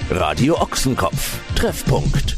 Radio Ochsenkopf. Treffpunkt.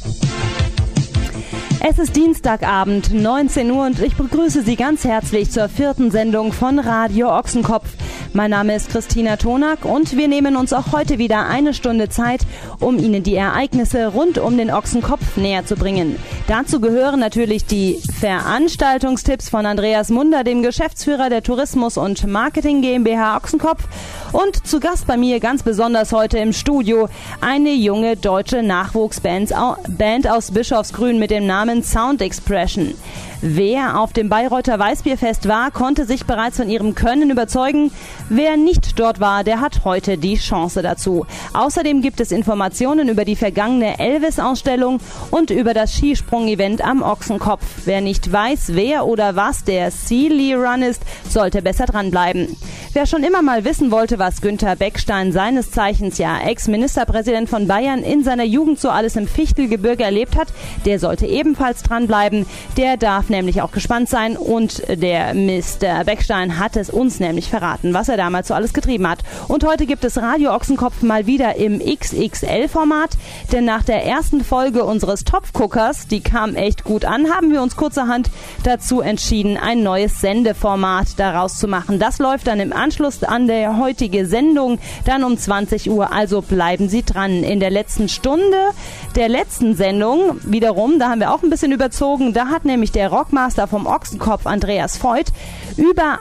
Es ist Dienstagabend, 19 Uhr und ich begrüße Sie ganz herzlich zur 4. Sendung von Radio Ochsenkopf. Mein Name ist Christina Tonak und wir nehmen uns auch heute wieder eine Stunde Zeit, um Ihnen die Ereignisse rund um den Ochsenkopf näher zu bringen. Dazu gehören natürlich die Veranstaltungstipps von Andreas Munder, dem Geschäftsführer der Tourismus- und Marketing GmbH Ochsenkopf. Und zu Gast bei mir ganz besonders heute im Studio eine junge deutsche Nachwuchsband aus Bischofsgrün mit dem Namen Sound Expression. Wer auf dem Bayreuther Weißbierfest war, konnte sich bereits von ihrem Können überzeugen. Wer nicht dort war, der hat heute die Chance dazu. Außerdem gibt es Informationen über die vergangene Elvis-Ausstellung und über das Skisprung-Event am Ochsenkopf. Wer nicht weiß, wer oder was der Sealy Run ist, sollte besser dranbleiben. Wer schon immer mal wissen wollte, was Günther Beckstein, seines Zeichens ja Ex-Ministerpräsident von Bayern, in seiner Jugend so alles im Fichtelgebirge erlebt hat, der sollte ebenfalls dranbleiben. Der darf nämlich auch gespannt sein und der Mr. Beckstein hat es uns nämlich verraten, was er damals so alles getrieben hat. Und heute gibt es Radio Ochsenkopf mal wieder im XXL-Format, denn nach der ersten Folge unseres Topfguckers, die kam echt gut an, haben wir uns kurzerhand dazu entschieden, ein neues Sendeformat daraus zu machen. Das läuft dann im Anschluss an der heutige Sendung, dann um 20 Uhr, also bleiben Sie dran. In der letzten Stunde der letzten Sendung wiederum, da haben wir auch ein bisschen überzogen, da hat nämlich der Rockmaster vom Ochsenkopf, Andreas Voigt, über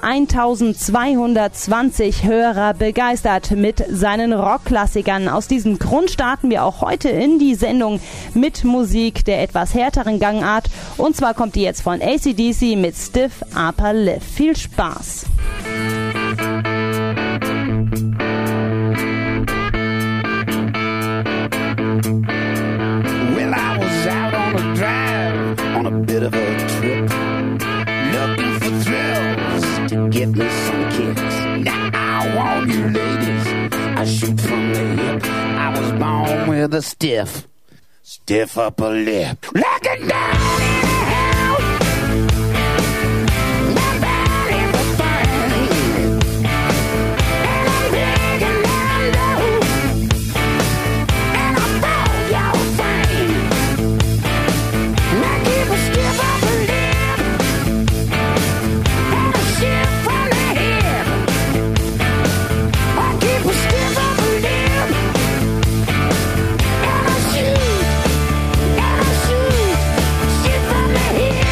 1220 Hörer begeistert mit seinen Rockklassikern. Aus diesem Grund starten wir auch heute in die Sendung mit Musik der etwas härteren Gangart. Und zwar kommt die jetzt von AC/DC mit Stiff Upper Lip. Viel Spaß! Well, I was out on a drive, on a bit of a trip, looking for thrills to give me some kicks. Now I want you ladies, I shoot from the hip. I was born with a stiff upper lip. Looking down in the house, my body's a thing, and I'm digging down low, and I thought y'all frame. I keep a stiff upper lip, and a shift from the hip. I keep a stiff upper lip, and I shoot from the hip.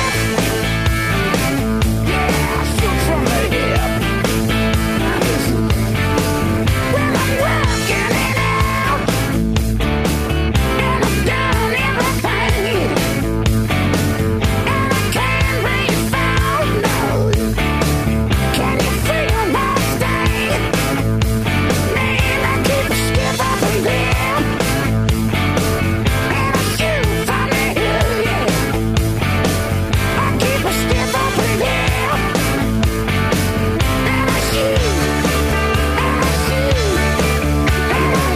Yeah, I shoot from the hip. Now listen, well, I'm working it out, and I've done everything, and I can't bring it down, no. Can you feel my sting? Man, I keep a stiff upper lip, and I shoot from the hip, yeah. I keep a stiff upper lip, and I shoot, and I shoot, and I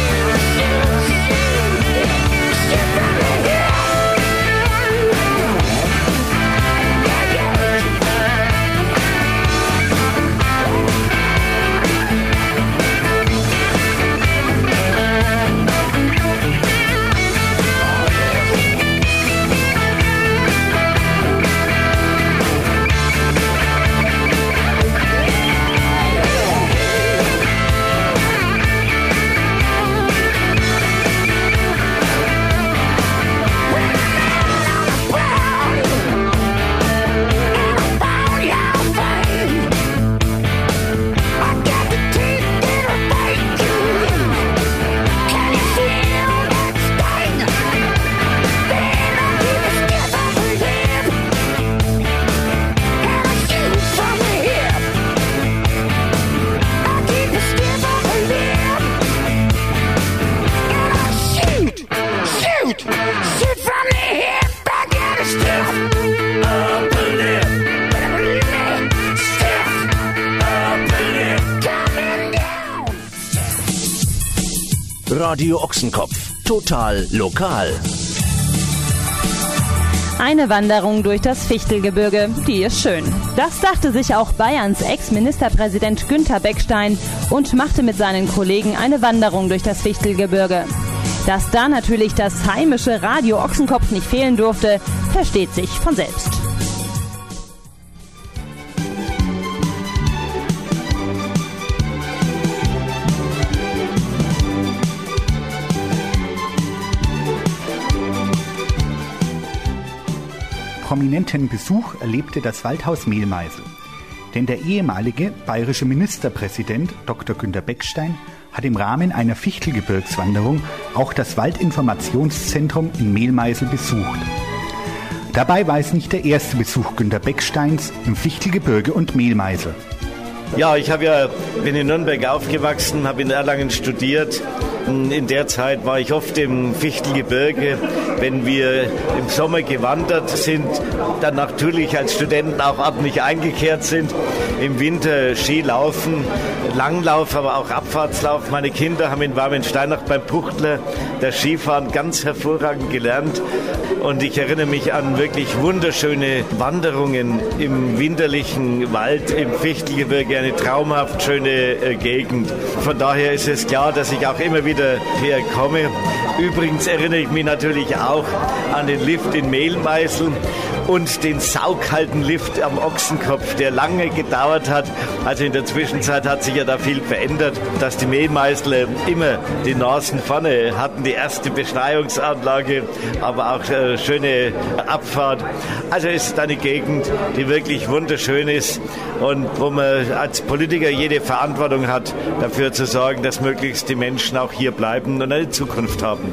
shoot from the hip. Shoot from the hip, I get a stiff upper lip. Stiff upper lip coming down. Radio Ochsenkopf. Total lokal. Eine Wanderung durch das Fichtelgebirge, die ist schön. Das dachte sich auch Bayerns Ex-Ministerpräsident Günther Beckstein und machte mit seinen Kollegen eine Wanderung durch das Fichtelgebirge. Dass da natürlich das heimische Radio Ochsenkopf nicht fehlen durfte, versteht sich von selbst. Prominenten Besuch erlebte das Waldhaus Mehlmeisel. Denn der ehemalige bayerische Ministerpräsident Dr. Günter Beckstein hat im Rahmen einer Fichtelgebirgswanderung auch das Waldinformationszentrum in Mehlmeisel besucht. Dabei war es nicht der erste Besuch Günter Becksteins im Fichtelgebirge und Mehlmeisel. Ja, bin in Nürnberg aufgewachsen, habe in Erlangen studiert. In der Zeit war ich oft im Fichtelgebirge, wenn wir im Sommer gewandert sind, dann natürlich als Studenten auch abends eingekehrt sind, im Winter Skilaufen, Langlauf, aber auch Abfahrtslauf. Meine Kinder haben in Warmensteinach beim Puchtler das Skifahren ganz hervorragend gelernt und ich erinnere mich an wirklich wunderschöne Wanderungen im winterlichen Wald, im Fichtelgebirge, eine traumhaft schöne Gegend. Von daher ist es klar, dass ich auch immer wieder herkomme. Übrigens erinnere ich mich natürlich auch an den Lift in Mehlmeisel und den saukalten Lift am Ochsenkopf, der lange gedauert hat. Also in der Zwischenzeit hat sich ja da viel verändert, dass die Mehlmeisler immer die Nasen vorne hatten, die erste Beschneiungsanlage, aber auch schöne Abfahrt. Also es ist eine Gegend, die wirklich wunderschön ist und wo man als Politiker jede Verantwortung hat, dafür zu sorgen, dass möglichst die Menschen auch hier bleiben und eine Zukunft haben.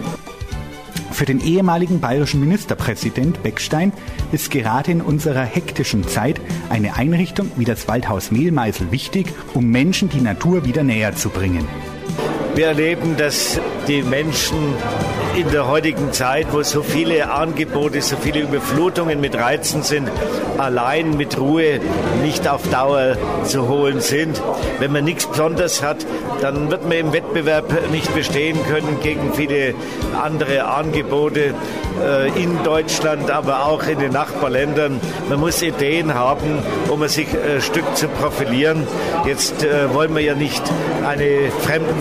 Für den ehemaligen bayerischen Ministerpräsident Beckstein ist gerade in unserer hektischen Zeit eine Einrichtung wie das Waldhaus Mehlmeisel wichtig, um Menschen die Natur wieder näher zu bringen. Wir erleben, dass die Menschen in der heutigen Zeit, wo so viele Angebote, so viele Überflutungen mit Reizen sind, allein mit Ruhe nicht auf Dauer zu holen sind. Wenn man nichts Besonderes hat, dann wird man im Wettbewerb nicht bestehen können gegen viele andere Angebote in Deutschland, aber auch in den Nachbarländern. Man muss Ideen haben, um sich ein Stück zu profilieren. Jetzt wollen wir ja nicht eine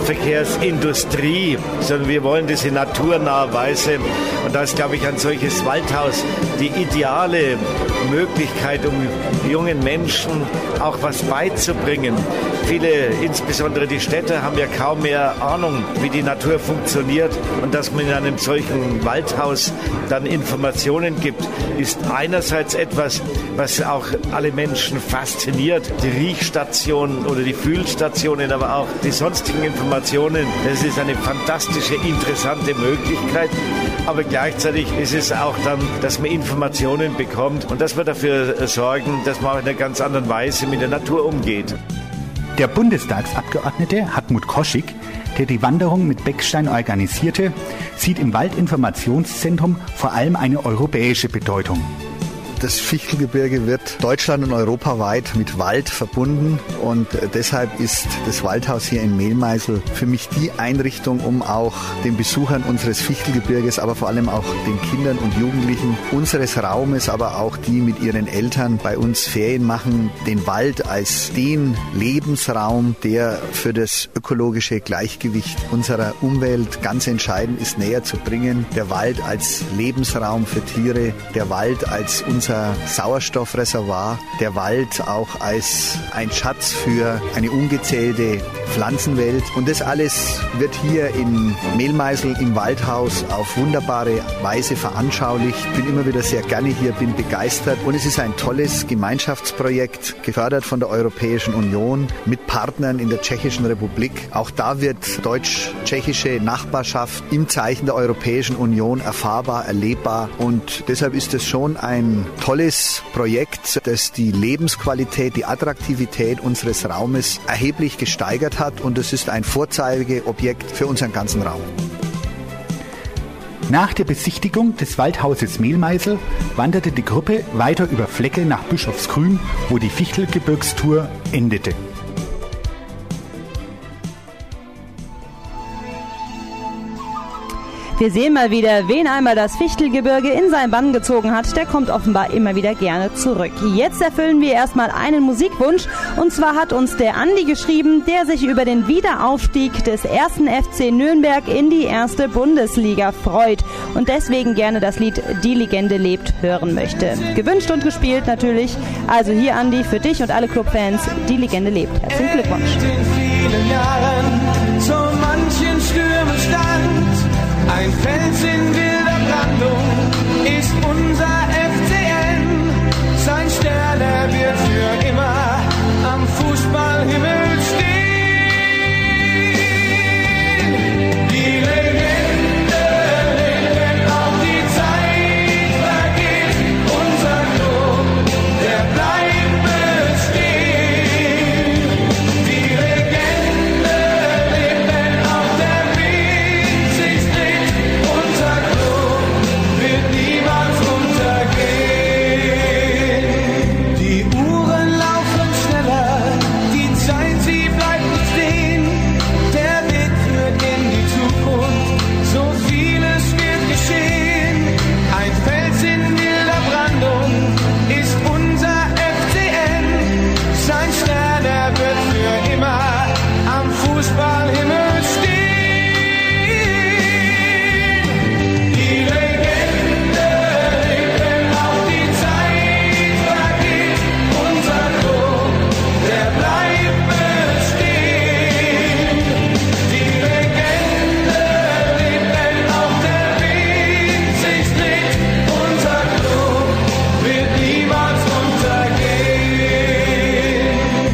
Fremdenverkehrsindustrie, sondern wir wollen das in naturnaher Weise. Und da ist, glaube ich, ein solches Waldhaus die ideale Möglichkeit, um jungen Menschen auch was beizubringen. Viele, insbesondere die Städte, haben ja kaum mehr Ahnung, wie die Natur funktioniert. Und dass man in einem solchen Waldhaus dann Informationen gibt, ist einerseits etwas, was auch alle Menschen fasziniert. Die Riechstationen oder die Fühlstationen, aber auch die sonstigen Informationen. Das ist eine fantastische, interessante Möglichkeit. Aber gleichzeitig ist es auch dann, dass man Informationen bekommt und dass wir dafür sorgen, dass man auch in einer ganz anderen Weise mit der Natur umgeht. Der Bundestagsabgeordnete Hartmut Koschig, der die Wanderung mit Beckstein organisierte, sieht im Waldinformationszentrum vor allem eine europäische Bedeutung. Das Fichtelgebirge wird deutschland- und europaweit mit Wald verbunden und deshalb ist das Waldhaus hier in Mehlmeisel für mich die Einrichtung, um auch den Besuchern unseres Fichtelgebirges, aber vor allem auch den Kindern und Jugendlichen unseres Raumes, aber auch die mit ihren Eltern bei uns Ferien machen, den Wald als den Lebensraum, der für das ökologische Gleichgewicht unserer Umwelt ganz entscheidend ist, näher zu bringen. Der Wald als Lebensraum für Tiere, der Wald als unser Sauerstoffreservoir, der Wald auch als ein Schatz für eine ungezählte Pflanzenwelt. Und das alles wird hier in Mehlmeisel im Waldhaus auf wunderbare Weise veranschaulicht. Ich bin immer wieder sehr gerne hier, bin begeistert. Und es ist ein tolles Gemeinschaftsprojekt, gefördert von der Europäischen Union mit Partnern in der Tschechischen Republik. Auch da wird deutsch-tschechische Nachbarschaft im Zeichen der Europäischen Union erfahrbar, erlebbar. Und deshalb ist es schon ein tolles Projekt, das die Lebensqualität, die Attraktivität unseres Raumes erheblich gesteigert hat und es ist ein Vorzeigeobjekt für unseren ganzen Raum. Nach der Besichtigung des Waldhauses Mehlmeisel wanderte die Gruppe weiter über Fleckel nach Bischofsgrün, wo die Fichtelgebirgstour endete. Wir sehen mal wieder, wen einmal das Fichtelgebirge in seinen Bann gezogen hat, der kommt offenbar immer wieder gerne zurück. Jetzt erfüllen wir erstmal einen Musikwunsch, und zwar hat uns der Andi geschrieben, der sich über den Wiederaufstieg des 1. FC Nürnberg in die 1. Bundesliga freut und deswegen gerne das Lied Die Legende lebt hören möchte. Gewünscht und gespielt natürlich, also hier Andi, für dich und alle Clubfans, Die Legende lebt. Herzlichen Glückwunsch. In vielen Jahren so manchen Stürmen stand, ein Fels in wilder Brandung ist unser FCN. Sein Stern, er wird für immer am Fußballhimmel stehen. Die Legende lebt, wenn auch die Zeit vergeht. Unser Club, der bleibt bestehen. Die Legende lebt, wenn auch der Wind sich dreht. Unser Club wird niemals untergehen. Die Uhren laufen schneller, die Zeit, sie bleibt nicht stehen. Der Weg führt in die Zukunft, so vieles wird geschehen. Ein Fels in wilder Brandung ist unser FCN. Sein Stern, er wird für immer am Fußballhimmel stehen. Die Legende lebt, wenn auch die Zeit vergeht. Unser Club, der bleibt bestehen. Die Legende lebt, wenn auch der Wind sich dreht. Unser Club wird niemals untergehen.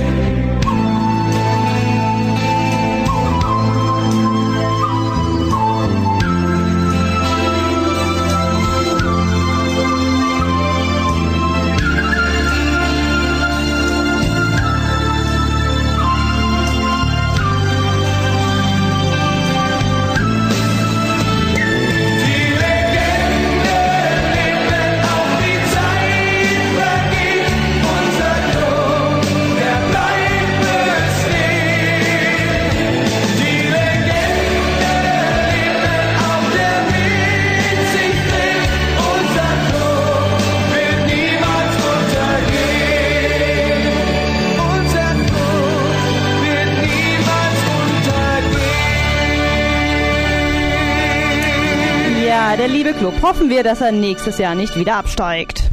Die Legende lebt, wenn auch die Zeit vergeht. Unser Club, der bleibt bestehen. Die Legende lebt, wenn auch der Wind sich dreht. Unser Club wird niemals untergehen. Unser Club wird niemals untergehen. Ja, der liebe Club. Hoffen wir, dass er nächstes Jahr nicht wieder absteigt.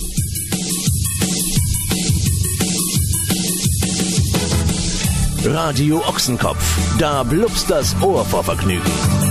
Radio Ochsenkopf, da blubst das Ohr vor Vergnügen.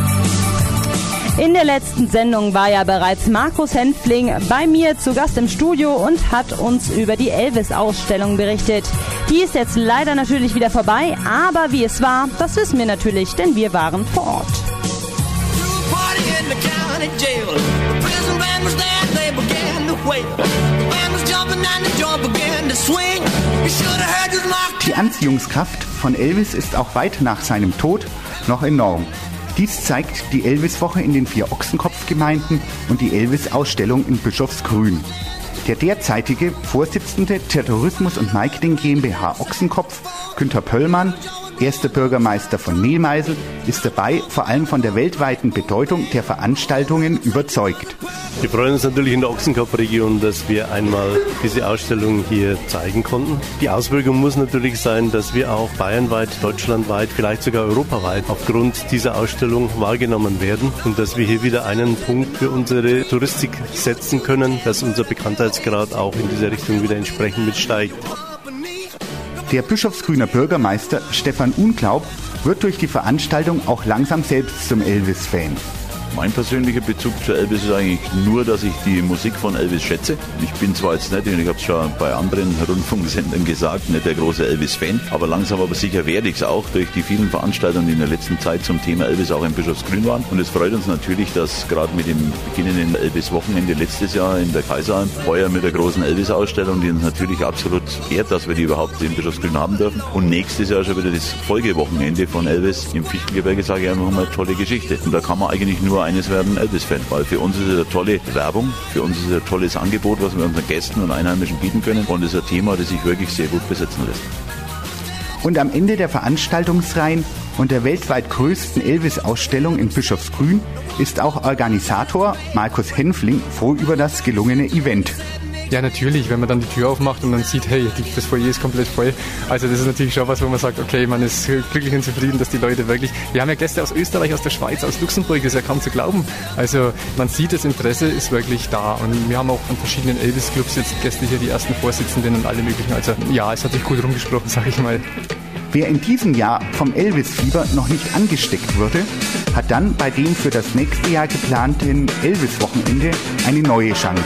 In der letzten Sendung war ja bereits Markus Hänfling bei mir zu Gast im Studio und hat uns über die Elvis-Ausstellung berichtet. Die ist jetzt leider natürlich wieder vorbei, aber wie es war, das wissen wir natürlich, denn wir waren vor Ort. Party in the county jail. The prison band was there, they began to wail. The band was jumping and the joint began to swing. You should have heard this mark. Die Anziehungskraft von Elvis ist auch weit nach seinem Tod noch enorm. Dies zeigt die Elvis-Woche in den 4 Ochsenkopf-Gemeinden und die Elvis-Ausstellung in Bischofsgrün. Der derzeitige Vorsitzende der Tourismus- und Marketing GmbH Ochsenkopf, Günther Pöllmann, erster Bürgermeister von Mehlmeisel, ist dabei vor allem von der weltweiten Bedeutung der Veranstaltungen überzeugt. Wir freuen uns natürlich in der Ochsenkopf-Region, dass wir einmal diese Ausstellung hier zeigen konnten. Die Auswirkung muss natürlich sein, dass wir auch bayernweit, deutschlandweit, vielleicht sogar europaweit aufgrund dieser Ausstellung wahrgenommen werden und dass wir hier wieder einen Punkt für unsere Touristik setzen können, dass unser Bekanntheitsgrad auch in dieser Richtung wieder entsprechend mitsteigt. Der Bischofsgrüner Bürgermeister Stefan Unglaub wird durch die Veranstaltung auch langsam selbst zum Elvis-Fan. Mein persönlicher Bezug zu Elvis ist eigentlich nur, dass ich die Musik von Elvis schätze. Ich bin zwar jetzt nicht, ich habe es schon bei anderen Rundfunksendern gesagt, nicht der große Elvis-Fan, aber langsam aber sicher werde ich es auch durch die vielen Veranstaltungen, die in der letzten Zeit zum Thema Elvis auch in Bischofsgrün waren. Und es freut uns natürlich, dass gerade mit dem beginnenden Elvis-Wochenende letztes Jahr in der Kaiseralm, heuer mit der großen Elvis-Ausstellung, die uns natürlich absolut ehrt, dass wir die überhaupt in Bischofsgrün haben dürfen. Und nächstes Jahr schon wieder das Folgewochenende von Elvis im Fichtelgebirge, sage ich einfach mal, tolle Geschichte. Und da kann man eigentlich nur eines werden, Elvis-Fan, weil für uns ist es eine tolle Werbung, für uns ist es ein tolles Angebot, was wir unseren Gästen und Einheimischen bieten können und es ist ein Thema, das sich wirklich sehr gut besetzen lässt. Und am Ende der Veranstaltungsreihen und der weltweit größten Elvis-Ausstellung in Bischofsgrün ist auch Organisator Markus Henfling froh über das gelungene Event. Ja, natürlich, wenn man dann die Tür aufmacht und dann sieht, hey, das Foyer ist komplett voll. Also das ist natürlich schon was, wo man sagt, okay, man ist glücklich und zufrieden, dass die Leute wirklich... Wir haben ja Gäste aus Österreich, aus der Schweiz, aus Luxemburg, das ist ja kaum zu glauben. Also man sieht, das Interesse ist wirklich da. Und wir haben auch an verschiedenen Elvis-Clubs jetzt Gäste hier, die ersten Vorsitzenden und alle möglichen. Also ja, es hat sich gut rumgesprochen, sag ich mal. Wer in diesem Jahr vom Elvis-Fieber noch nicht angesteckt wurde, hat dann bei dem für das nächste Jahr geplanten Elvis-Wochenende eine neue Chance.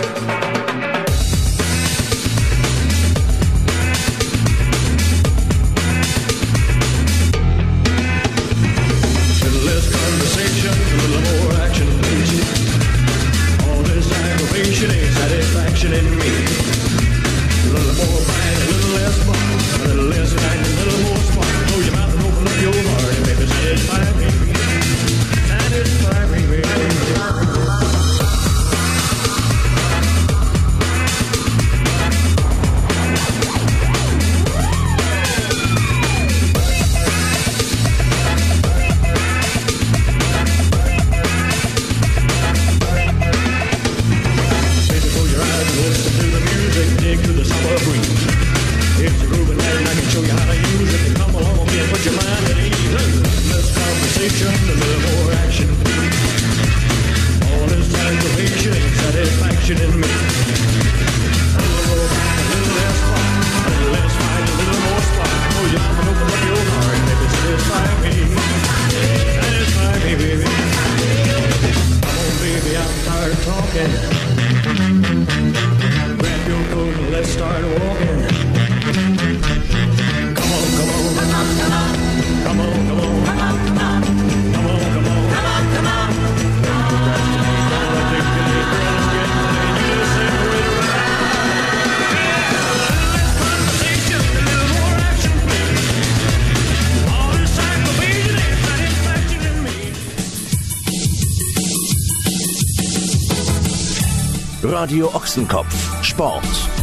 Radio Ochsenkopf Sport.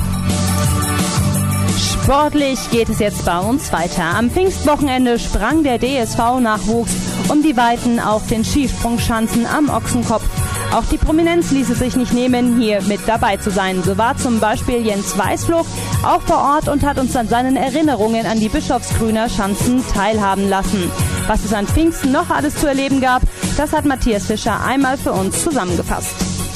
Sportlich geht es jetzt bei uns weiter. Am Pfingstwochenende sprang der DSV-Nachwuchs um die Weiten auf den Skisprungschanzen am Ochsenkopf. Auch die Prominenz ließ es sich nicht nehmen, hier mit dabei zu sein. So war zum Beispiel Jens Weißflog auch vor Ort und hat uns an seinen Erinnerungen an die Bischofsgrüner Schanzen teilhaben lassen. Was es an Pfingsten noch alles zu erleben gab, das hat Matthias Fischer einmal für uns zusammengefasst.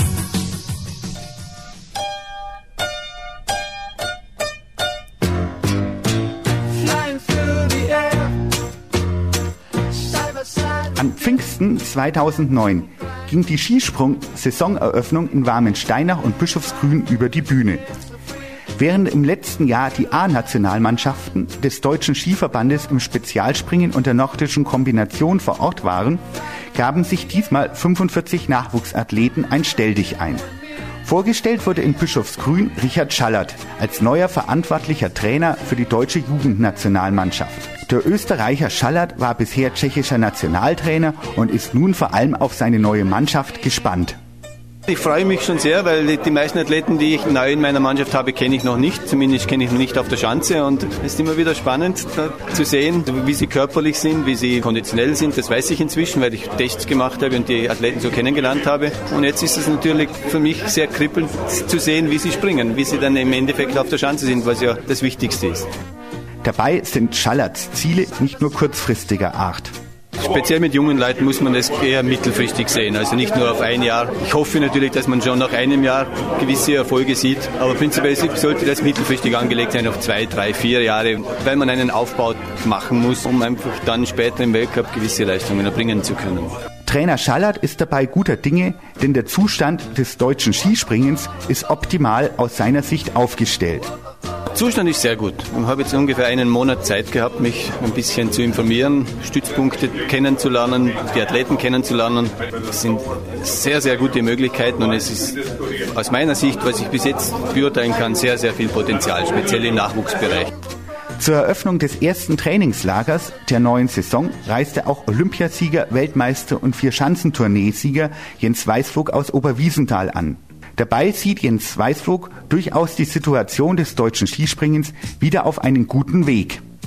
An Pfingsten 2009 ging die Skisprung-Saisoneröffnung in Warmensteinach und Bischofsgrün über die Bühne. Während im letzten Jahr die A-Nationalmannschaften des Deutschen Skiverbandes im Spezialspringen und der nordischen Kombination vor Ort waren, gaben sich diesmal 45 Nachwuchsathleten ein Stelldichein. Vorgestellt wurde in Bischofsgrün Richard Schallert als neuer verantwortlicher Trainer für die deutsche Jugendnationalmannschaft. Der Österreicher Schallert war bisher tschechischer Nationaltrainer und ist nun vor allem auf seine neue Mannschaft gespannt. Ich freue mich schon sehr, weil die meisten Athleten, die ich neu in meiner Mannschaft habe, kenne ich noch nicht. Zumindest kenne ich noch nicht auf der Schanze. Und es ist immer wieder spannend zu sehen, wie sie körperlich sind, wie sie konditionell sind. Das weiß ich inzwischen, weil ich Tests gemacht habe und die Athleten so kennengelernt habe. Und jetzt ist es natürlich für mich sehr kribbelnd zu sehen, wie sie springen, wie sie dann im Endeffekt auf der Schanze sind, was ja das Wichtigste ist. Dabei sind Schallerts Ziele nicht nur kurzfristiger Art. Speziell mit jungen Leuten muss man das eher mittelfristig sehen, also nicht nur auf ein Jahr. Ich hoffe natürlich, dass man schon nach einem Jahr gewisse Erfolge sieht, aber prinzipiell sollte das mittelfristig angelegt sein auf 2, 3, 4 Jahre, weil man einen Aufbau machen muss, um einfach dann später im Weltcup gewisse Leistungen erbringen zu können. Trainer Schallert ist dabei guter Dinge, denn der Zustand des deutschen Skispringens ist optimal aus seiner Sicht aufgestellt. Zustand ist sehr gut. Ich habe jetzt ungefähr einen Monat Zeit gehabt, mich ein bisschen zu informieren, Stützpunkte kennenzulernen, die Athleten kennenzulernen. Das sind sehr, sehr gute Möglichkeiten und es ist aus meiner Sicht, was ich bis jetzt beurteilen kann, sehr, sehr viel Potenzial, speziell im Nachwuchsbereich. Zur Eröffnung des ersten Trainingslagers der neuen Saison reiste auch Olympiasieger, Weltmeister und Vierschanzentourneesieger Jens Weißflog aus Oberwiesenthal an. Dabei sieht Jens Weißflog durchaus die Situation des deutschen Skispringens wieder auf einen guten Weg.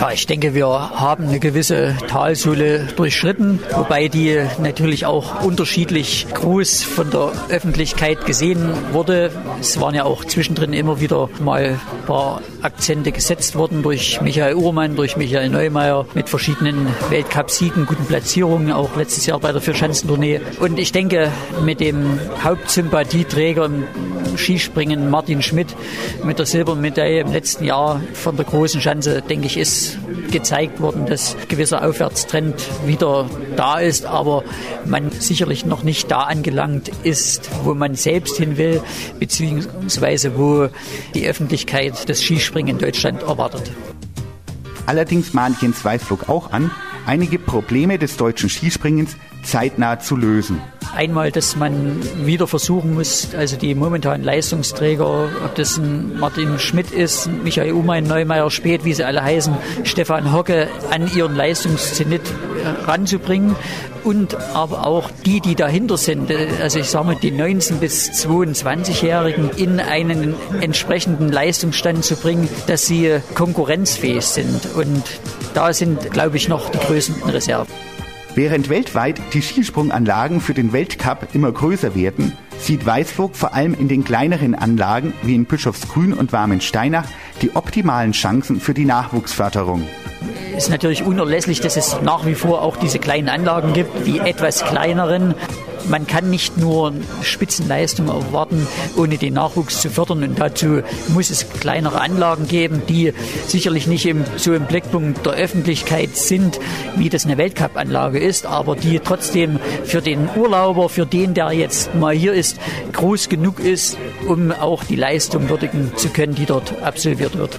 Ja, ich denke, wir haben eine gewisse Talsohle durchschritten, wobei die natürlich auch unterschiedlich groß von der Öffentlichkeit gesehen wurde. Es waren ja auch zwischendrin immer wieder mal ein paar Akzente gesetzt worden durch Michael Uhrmann, durch Michael Neumeier mit verschiedenen Weltcup-Siegen, guten Platzierungen, auch letztes Jahr bei der Vierschanzentournee. Und ich denke, mit dem Hauptsympathieträger im Skispringen Martin Schmidt mit der Silbermedaille im letzten Jahr von der großen Schanze, denke ich, ist gezeigt worden, dass ein gewisser Aufwärtstrend wieder da ist, aber man sicherlich noch nicht da angelangt ist, wo man selbst hin will, beziehungsweise wo die Öffentlichkeit das Skispringen in Deutschland erwartet. Allerdings mahnt Jens Weißflog auch an, einige Probleme des deutschen Skispringens zeitnah zu lösen. Einmal, dass man wieder versuchen muss, also die momentanen Leistungsträger, ob das ein Martin Schmidt ist, Michael Uhrmann, Neumeier, Späth, wie sie alle heißen, Stefan Hocke, an ihren Leistungszenit ranzubringen. Und aber auch die dahinter sind, also ich sage mal die 19- bis 22-Jährigen in einen entsprechenden Leistungsstand zu bringen, dass sie konkurrenzfähig sind. Und da sind, glaube ich, noch die größten Reserven. Während weltweit die Skisprunganlagen für den Weltcup immer größer werden, sieht Weißflog vor allem in den kleineren Anlagen wie in Bischofsgrün und Warmensteinach die optimalen Chancen für die Nachwuchsförderung. Es ist natürlich unerlässlich, dass es nach wie vor auch diese kleinen Anlagen gibt, die etwas kleineren. Man kann nicht nur Spitzenleistung erwarten, ohne den Nachwuchs zu fördern. Und dazu muss es kleinere Anlagen geben, die sicherlich nicht so im Blickpunkt der Öffentlichkeit sind, wie das eine Weltcup-Anlage ist, aber die trotzdem für den Urlauber, für den, der jetzt mal hier ist, groß genug ist, um auch die Leistung würdigen zu können, die dort absolviert wird.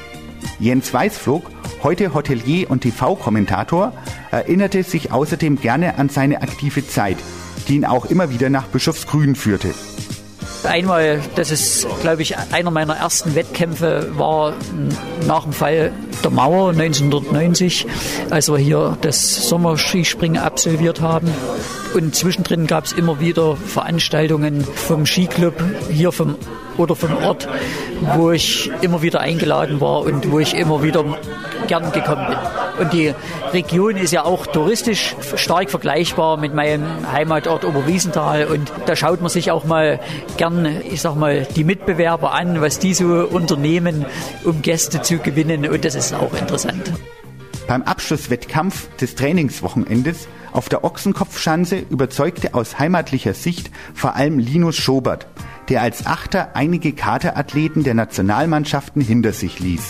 Jens Weißflog, heute Hotelier und TV-Kommentator, erinnerte sich außerdem gerne an seine aktive Zeit, die ihn auch immer wieder nach Bischofsgrün führte. Einmal, das ist, glaube ich, einer meiner ersten Wettkämpfe war nach dem Fall der Mauer 1990, als wir hier das Sommerskispringen absolviert haben. Und zwischendrin gab es immer wieder Veranstaltungen vom Skiclub hier vom Ort, wo ich immer wieder eingeladen war und wo ich immer wieder gern gekommen bin. Und die Region ist ja auch touristisch stark vergleichbar mit meinem Heimatort Oberwiesenthal. Und da schaut man sich auch mal gern, ich sag mal, die Mitbewerber an, was die so unternehmen, um Gäste zu gewinnen. Und das ist auch interessant. Beim Abschlusswettkampf des Trainingswochenendes auf der Ochsenkopfschanze überzeugte aus heimatlicher Sicht vor allem Linus Schobert, der als Achter einige Kaderathleten der Nationalmannschaften hinter sich ließ.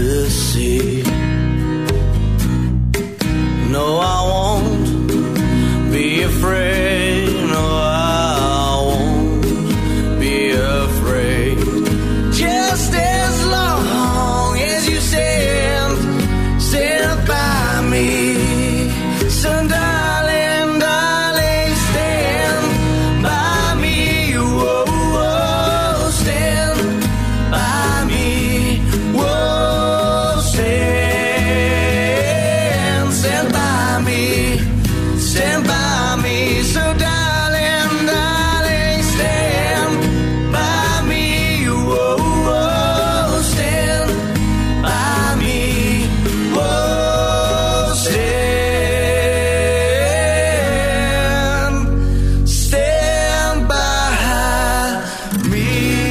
to see. No, I won't be afraid. No, I won't be afraid. Just as long as you stand by me. So darling, darling, stand by me. Whoa, whoa, stand by me. Whoa, stand by me. Stand by me. So darling, darling, stand by me. Whoa, whoa, stand by me. Whoa, stand by me.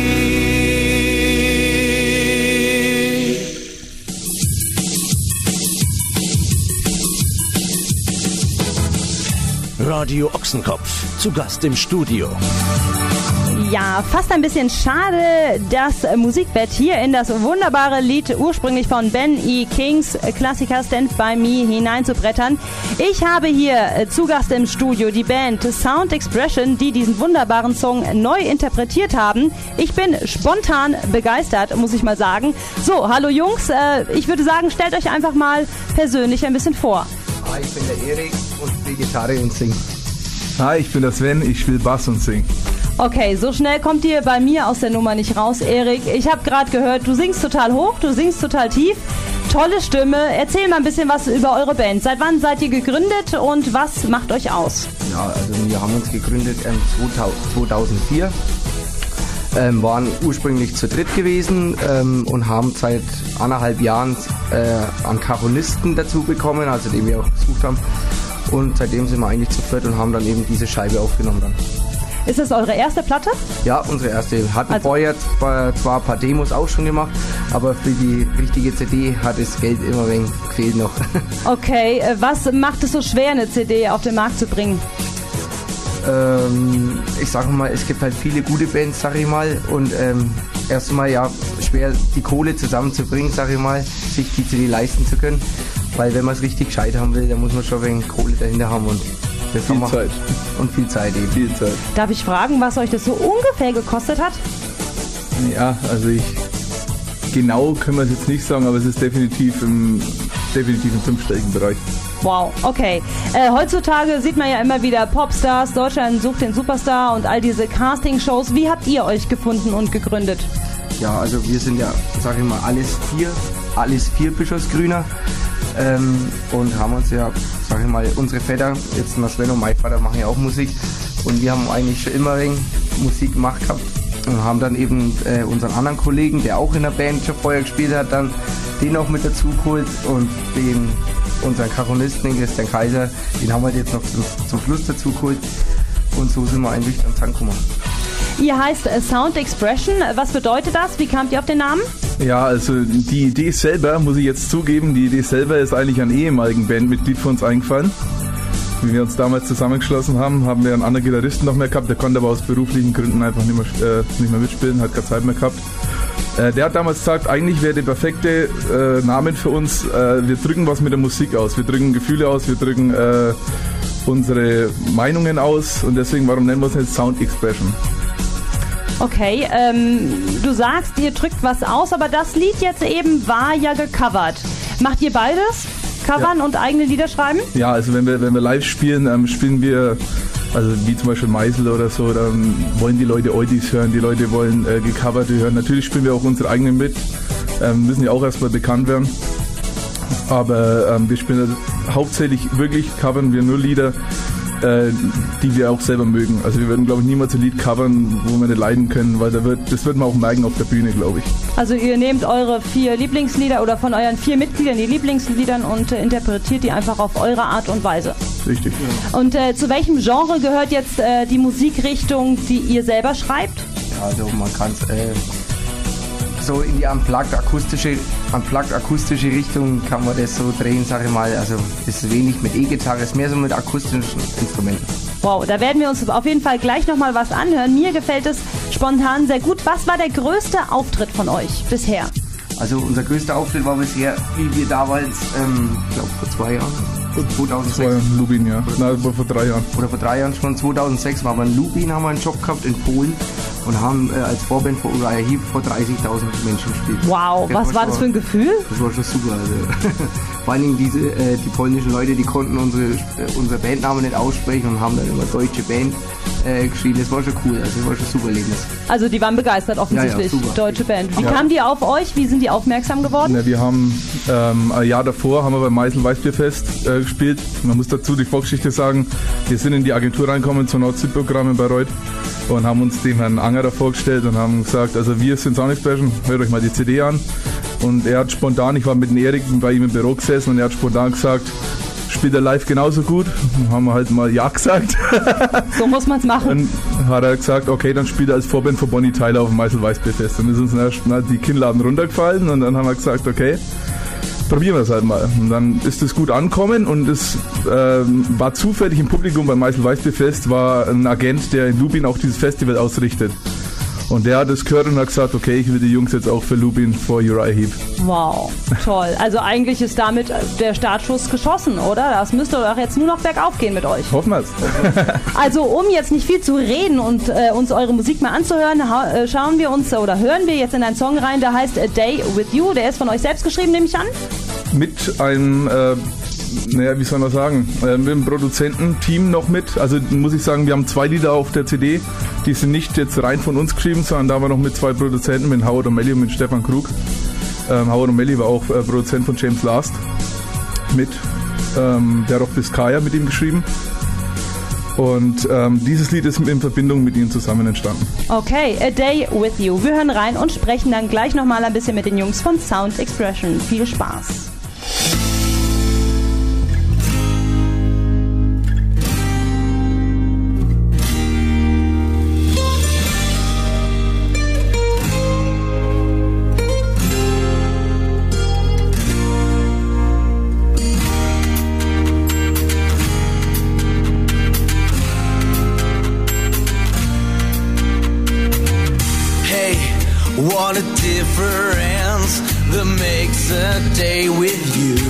Radio Ochsenkopf, zu Gast im Studio. Ja, fast ein bisschen schade, das Musikbett hier in das wunderbare Lied ursprünglich von Ben E. Kings Klassiker Stand By Me hineinzubrettern. Ich habe hier zu Gast im Studio die Band Sound Expression, die diesen wunderbaren Song neu interpretiert haben. Ich bin spontan begeistert, muss ich mal sagen. So, hallo Jungs, ich würde sagen, stellt euch einfach mal persönlich ein bisschen vor. Ich bin der Erik und spiele Gitarre und singe. Hi, ich bin der Sven, ich spiele Bass und singe. Okay, so schnell kommt ihr bei mir aus der Nummer nicht raus, Erik. Ich habe gerade gehört, du singst total hoch, du singst total tief. Tolle Stimme. Erzähl mal ein bisschen was über eure Band. Seit wann seid ihr gegründet und was macht euch aus? Ja, also wir haben uns gegründet 2004. Waren ursprünglich zu dritt gewesen und haben seit 1,5 Jahren einen Karonisten dazu bekommen, also den wir auch gesucht haben. Und seitdem sind wir eigentlich zu viert und haben dann eben diese Scheibe aufgenommen dann. Ist das eure erste Platte? Ja, unsere erste. Hatten vorher zwar ein paar Demos auch schon gemacht, aber für die richtige CD hat das Geld immer ein wenig gefehlt noch. Okay, was macht es so schwer, eine CD auf den Markt zu bringen? Ich sage mal, es gibt halt viele gute Bands, sag ich mal, und erstmal ja schwer die Kohle zusammenzubringen, sag ich mal, sich die CD leisten zu können, weil wenn man es richtig gescheit haben will, dann muss man schon ein wenig Kohle dahinter haben und das viel Zeit. Und viel Zeit eben. Viel Zeit. Darf ich fragen, was euch das so ungefähr gekostet hat? Ja, also genau können wir es jetzt nicht sagen, aber es ist definitiv im fünfstelligen Bereich. Wow, okay. Heutzutage sieht man ja immer wieder Popstars, Deutschland sucht den Superstar und all diese Casting-Shows. Wie habt ihr euch gefunden und gegründet? Ja, also wir sind ja, sag ich mal, alles vier Bischofsgrüner und haben uns ja, sag ich mal, unsere Väter, jetzt der Sven und mein Vater machen ja auch Musik und wir haben eigentlich schon immer Musik gemacht gehabt und haben dann eben unseren anderen Kollegen, der auch in der Band schon vorher gespielt hat, dann den auch mit dazu geholt und unseren Karonisten, den Christian Kaiser, den haben wir jetzt noch zum Schluss dazu geholt und so sind wir eigentlich dann zusammengekommen. Ihr heißt Sound Expression. Was bedeutet das? Wie kamt ihr auf den Namen? Ja, also die Idee selber, muss ich jetzt zugeben, die Idee selber ist eigentlich ein ehemaligen Bandmitglied von uns eingefallen. Wie wir uns damals zusammengeschlossen haben, haben wir einen anderen Gitarristen noch mehr gehabt, der konnte aber aus beruflichen Gründen einfach nicht mehr mitspielen, hat keine Zeit mehr gehabt. Der hat damals gesagt, eigentlich wäre der perfekte Name für uns, wir drücken was mit der Musik aus, wir drücken Gefühle aus, wir drücken unsere Meinungen aus und deswegen, warum nennen wir es jetzt Sound Expression? Okay, du sagst, ihr drückt was aus, aber das Lied jetzt eben war ja gecovert. Macht ihr beides? Covern und eigene Lieder schreiben? Ja, also wenn wir live spielen, spielen wir, also wie zum Beispiel Meisel oder so, dann wollen die Leute Oldies hören, die Leute wollen gecoverte hören. Natürlich spielen wir auch unsere eigenen mit, müssen ja auch erstmal bekannt werden. Aber wir spielen hauptsächlich wirklich, covern wir nur Lieder, die wir auch selber mögen. Also wir werden, glaube ich, niemals ein Lied covern, wo wir nicht leiden können, weil das wird man auch merken auf der Bühne, glaube ich. Also ihr nehmt eure 4 Lieblingslieder oder von euren 4 Mitgliedern die Lieblingsliedern und interpretiert die einfach auf eure Art und Weise. Richtig. Und zu welchem Genre gehört jetzt die Musikrichtung, die ihr selber schreibt? Also man kann es so in die Unplugged-akustische Richtung kann man das so drehen, sage ich mal. Also ist wenig mit E-Gitarre, ist mehr so mit akustischen Instrumenten. Wow, da werden wir uns auf jeden Fall gleich nochmal was anhören. Mir gefällt es spontan sehr gut. Was war der größte Auftritt von euch bisher? Also unser größter Auftritt war bisher, wie wir damals, ich glaube vor 2 Jahren, 2006. Das war in Lubin, ja. Nein, das war vor 3 Jahren. Oder vor 3 Jahren schon, 2006 waren wir in Lubin, haben wir einen Job gehabt in Polen und haben als Vorband vor Uriah Heep vor 30.000 Menschen gespielt. Wow, was war das für ein Gefühl? Das war schon super. Also. Vor allen Dingen die polnischen Leute, die konnten unsere Bandnamen nicht aussprechen und haben dann immer deutsche Band geschrieben. Das war schon cool, also das war schon ein super Erlebnis. Also die waren begeistert offensichtlich, ja, super. Deutsche Band. Wie Ja. kamen die auf euch? Wie sind die aufmerksam geworden? Ja, wir haben ein Jahr davor haben wir beim Meißel Weißbierfest gespielt. Man muss dazu die Vorgeschichte sagen, wir sind in die Agentur reingekommen zum Nord-Süd-Programm in Bayreuth und haben uns dem Herrn Angerer vorgestellt und haben gesagt, also wir sind Sound Expression, hört euch mal die CD an. Und er hat spontan, ich war mit dem Erik bei ihm im Büro gesessen und er hat spontan gesagt, spielt er live genauso gut? Dann haben wir halt mal ja gesagt. So muss man es machen. Dann hat er gesagt, okay, dann spielt er als Vorband von Bonnie Tyler auf dem Meißel Weißbierfest. Und ist uns erst mal die Kinnladen runtergefallen und dann haben wir gesagt, okay, probieren wir es halt mal. Und dann ist es gut angekommen und es war zufällig im Publikum beim Meißel Weißbierfest war ein Agent, der in Lubin auch dieses Festival ausrichtet. Und der hat es gehört und hat gesagt, okay, ich will die Jungs jetzt auch für Lubin vor Uriah Heep. Wow, toll. Also eigentlich ist damit der Startschuss geschossen, oder? Das müsste doch jetzt nur noch bergauf gehen mit euch. Hoffen wir es. Also um jetzt nicht viel zu reden und uns eure Musik mal anzuhören, schauen wir uns oder hören wir jetzt in einen Song rein, der heißt A Day With You. Der ist von euch selbst geschrieben, nehme ich an? Mit einem, wie soll man sagen, mit dem Produzententeam noch mit. Also muss ich sagen, wir haben 2 Lieder auf der CD, die sind nicht jetzt rein von uns geschrieben, sondern da haben wir noch mit 2 Produzenten, mit Howard O'Malley und mit Stefan Krug. Howard O'Malley war auch Produzent von James Last mit, der hat auch Biscaya mit ihm geschrieben. Und dieses Lied ist in Verbindung mit ihnen zusammen entstanden. Okay, A Day With You. Wir hören rein und sprechen dann gleich nochmal ein bisschen mit den Jungs von Sound Expression. Viel Spaß. What a difference that makes a day with you.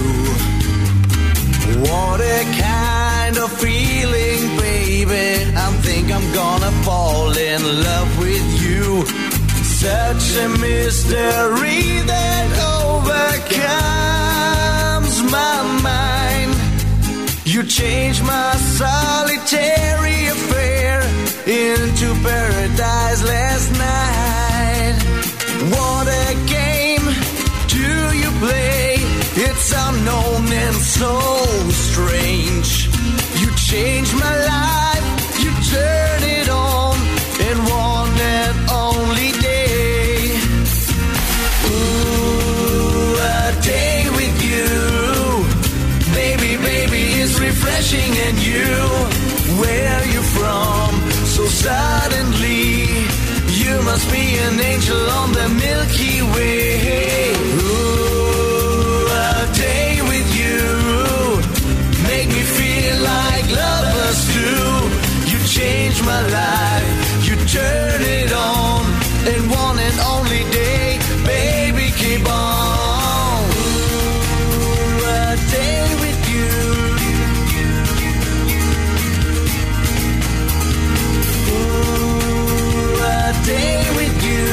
What a kind of feeling, baby. I think I'm gonna fall in love with you. Such a mystery that overcomes my mind. You changed my solitary affair into paradise last night. What a game do you play? It's unknown and so strange. You changed my life, you turn it on in one and only day. Ooh, a day with you, baby, baby, is refreshing. And you, where you from? So suddenly you must be an angel on the Milky Way. Ooh, a day with you, make me feel like lovers do. You change my life, you turn it on in one and only day. Baby, keep on. Ooh, a day with you. Ooh, a day with you.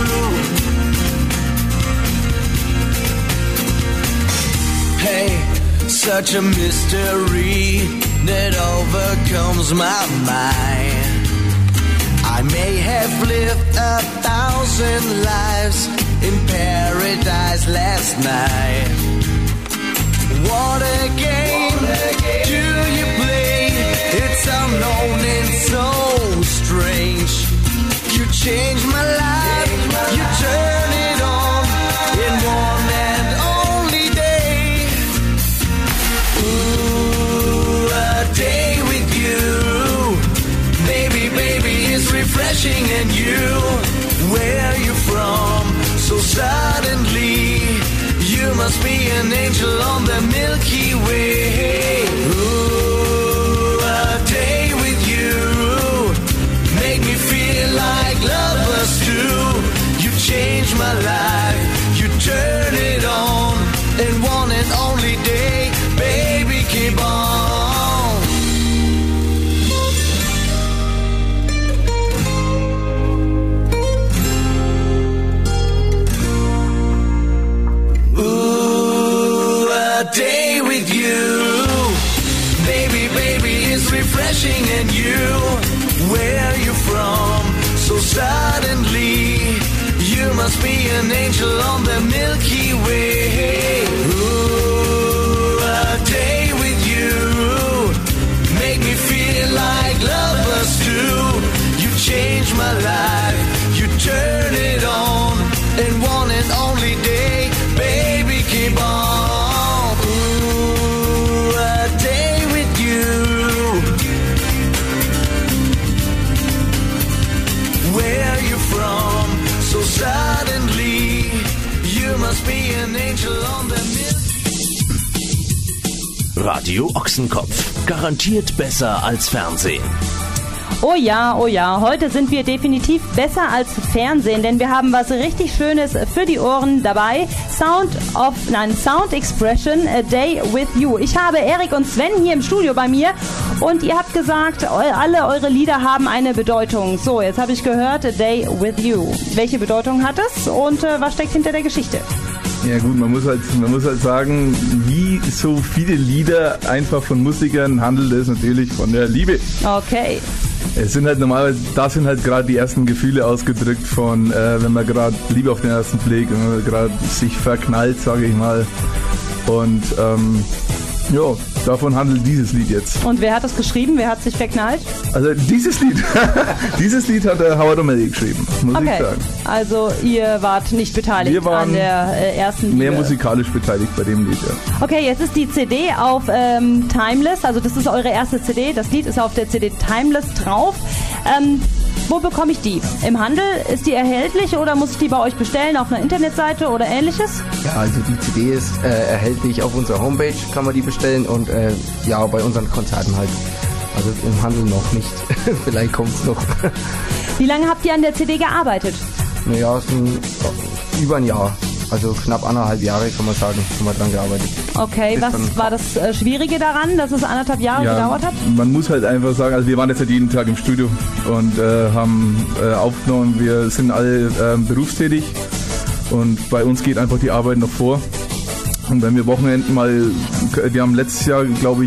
Hey, such a mystery that overcomes my mind. I may have lived 1,000 lives in paradise last night. What a game do you play? It's unknown and so strange. You change my life, you turn it on in one and only day. Ooh, a day with you, baby, baby, is refreshing. And you, where you from? So suddenly you must be an angel on the Milky Way. Ooh, a day with you, make me feel like lovers do. You change my life, you turn and you, where you from? So suddenly, you must be an angel on the Milky Way. Ooh, a day with you, make me feel like lovers do. You change my life, you turn it on, and one and only day, baby, keep on. Ooh, a day with you. Where you from? So suddenly, you must be an angel on the Radio Ochsenkopf. Garantiert besser als Fernsehen. Oh ja, heute sind wir definitiv besser als Fernsehen, denn wir haben was richtig Schönes für die Ohren dabei. Sound Expression, A Day With You. Ich habe Erik und Sven hier im Studio bei mir und ihr habt gesagt, alle eure Lieder haben eine Bedeutung. So, jetzt habe ich gehört, A Day With You. Welche Bedeutung hat es und was steckt hinter der Geschichte? Ja gut, man muss halt sagen, wie so viele Lieder einfach von Musikern handelt es natürlich von der Liebe. Okay. Es sind halt normalerweise, da sind halt gerade die ersten Gefühle ausgedrückt von, wenn man gerade Liebe auf den ersten Blick, wenn man gerade sich verknallt, sage ich mal. Und ja, davon handelt dieses Lied jetzt. Und wer hat das geschrieben? Wer hat sich verknallt? Also dieses Lied hat der Howard O'Malley geschrieben, muss ich sagen. Also ihr wart nicht beteiligt Wir waren an der ersten Liebe. Mehr musikalisch beteiligt bei dem Lied, ja. Okay, jetzt ist die CD auf Timeless, also das ist eure erste CD, das Lied ist auf der CD Timeless drauf. Wo bekomme ich die? Im Handel? Ist die erhältlich oder muss ich die bei euch bestellen auf einer Internetseite oder ähnliches? Ja, also die CD ist erhältlich auf unserer Homepage, kann man die bestellen und ja, bei unseren Konzerten halt. Also im Handel noch nicht. Vielleicht kommt es noch. Wie lange habt ihr an der CD gearbeitet? Naja, es sind über ein Jahr. Also knapp 1,5 Jahre, kann man sagen, haben wir dran gearbeitet. Okay, was war das Schwierige daran, dass es 1,5 Jahre gedauert hat? Man muss halt einfach sagen, also wir waren jetzt halt jeden Tag im Studio und haben aufgenommen, wir sind alle berufstätig und bei uns geht einfach die Arbeit noch vor. Und wenn wir Wochenenden wir haben letztes Jahr, glaube ich,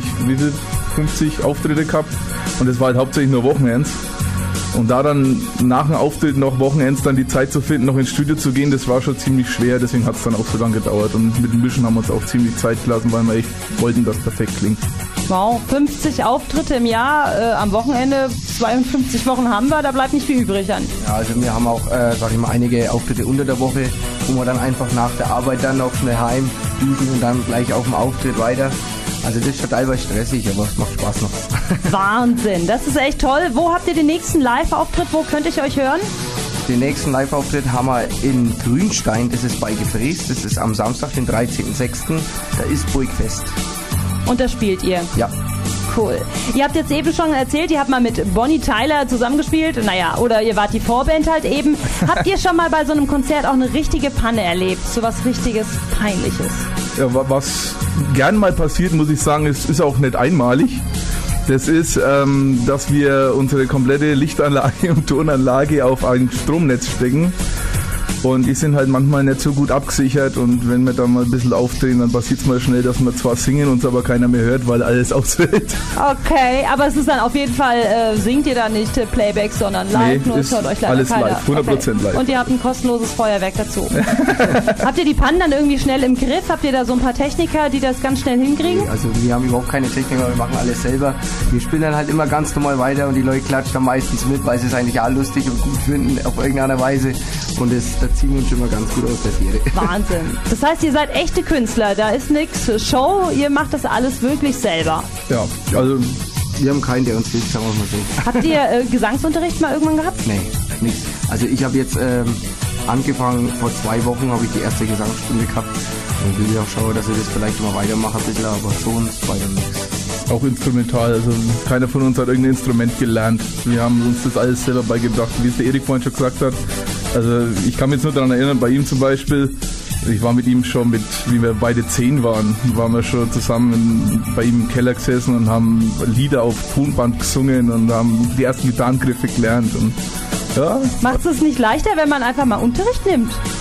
50 Auftritte gehabt und das war halt hauptsächlich nur Wochenends. Und da dann nach dem Auftritt noch Wochenends dann die Zeit zu finden, noch ins Studio zu gehen, das war schon ziemlich schwer, deswegen hat es dann auch so lange gedauert. Und mit dem Mischen haben wir uns auch ziemlich Zeit gelassen, weil wir echt wollten, dass perfekt klingt. Wow, 50 Auftritte im Jahr, am Wochenende 52 Wochen haben wir, da bleibt nicht viel übrig dann. Ja, also wir haben auch, sag ich mal, einige Auftritte unter der Woche, wo wir dann einfach nach der Arbeit dann noch schnell heim duschen und dann gleich auf dem Auftritt weiter. Also das ist schon teilweise stressig, aber es macht Spaß noch. Wahnsinn, das ist echt toll. Wo habt ihr den nächsten Live-Auftritt? Wo könnte ich euch hören? Den nächsten Live-Auftritt haben wir in Grünstein, das ist bei Gefräß. Das ist am Samstag, den 13.06. Da ist Burgfest. Und da spielt ihr? Ja. Cool. Ihr habt jetzt eben schon erzählt, ihr habt mal mit Bonnie Tyler zusammengespielt. Naja, oder ihr wart die Vorband halt eben. Habt ihr schon mal bei so einem Konzert auch eine richtige Panne erlebt? So was richtiges Peinliches? Ja, was gern mal passiert, muss ich sagen, ist auch nicht einmalig. Das ist, dass wir unsere komplette Lichtanlage und Tonanlage auf ein Stromnetz stecken. Und die sind halt manchmal nicht so gut abgesichert und wenn wir da mal ein bisschen aufdrehen, dann passiert es mal schnell, dass wir zwar singen, uns aber keiner mehr hört, weil alles ausfällt. Okay, aber es ist dann auf jeden Fall, singt ihr da nicht Playback, sondern live, nee, nur es hört euch leider alles keiner. live, 100% okay. Live. Und ihr habt ein kostenloses Feuerwerk dazu. Habt ihr die Pannen dann irgendwie schnell im Griff? Habt ihr da so ein paar Techniker, die das ganz schnell hinkriegen? Nee, also wir haben überhaupt keine Techniker, wir machen alles selber. Wir spielen dann halt immer ganz normal weiter und die Leute klatschen dann meistens mit, weil sie es eigentlich auch lustig und gut finden auf irgendeine Weise. Und da ziehen wir uns schon mal ganz gut aus der Serie. Wahnsinn. Das heißt, ihr seid echte Künstler, da ist nichts Show, ihr macht das alles wirklich selber. Ja, also wir haben keinen, der uns hilft, sagen wir mal so. Habt ihr Gesangsunterricht mal irgendwann gehabt? Nee, nichts. Also ich habe jetzt angefangen, vor 2 Wochen habe ich die erste Gesangsstunde gehabt und will auch schauen, dass ich das vielleicht mal weitermache ein bisschen, aber sonst weiter nichts. Auch instrumental, also keiner von uns hat irgendein Instrument gelernt. Wir haben uns das alles selber beigebracht, wie es der Erik vorhin schon gesagt hat. Also ich kann mich jetzt nur daran erinnern, bei ihm zum Beispiel, ich war mit ihm schon wie wir beide 10 waren wir schon zusammen bei ihm im Keller gesessen und haben Lieder auf Tonband gesungen und haben die ersten Gitarrengriffe gelernt. Und, ja. Macht es nicht leichter, wenn man einfach mal Unterricht nimmt?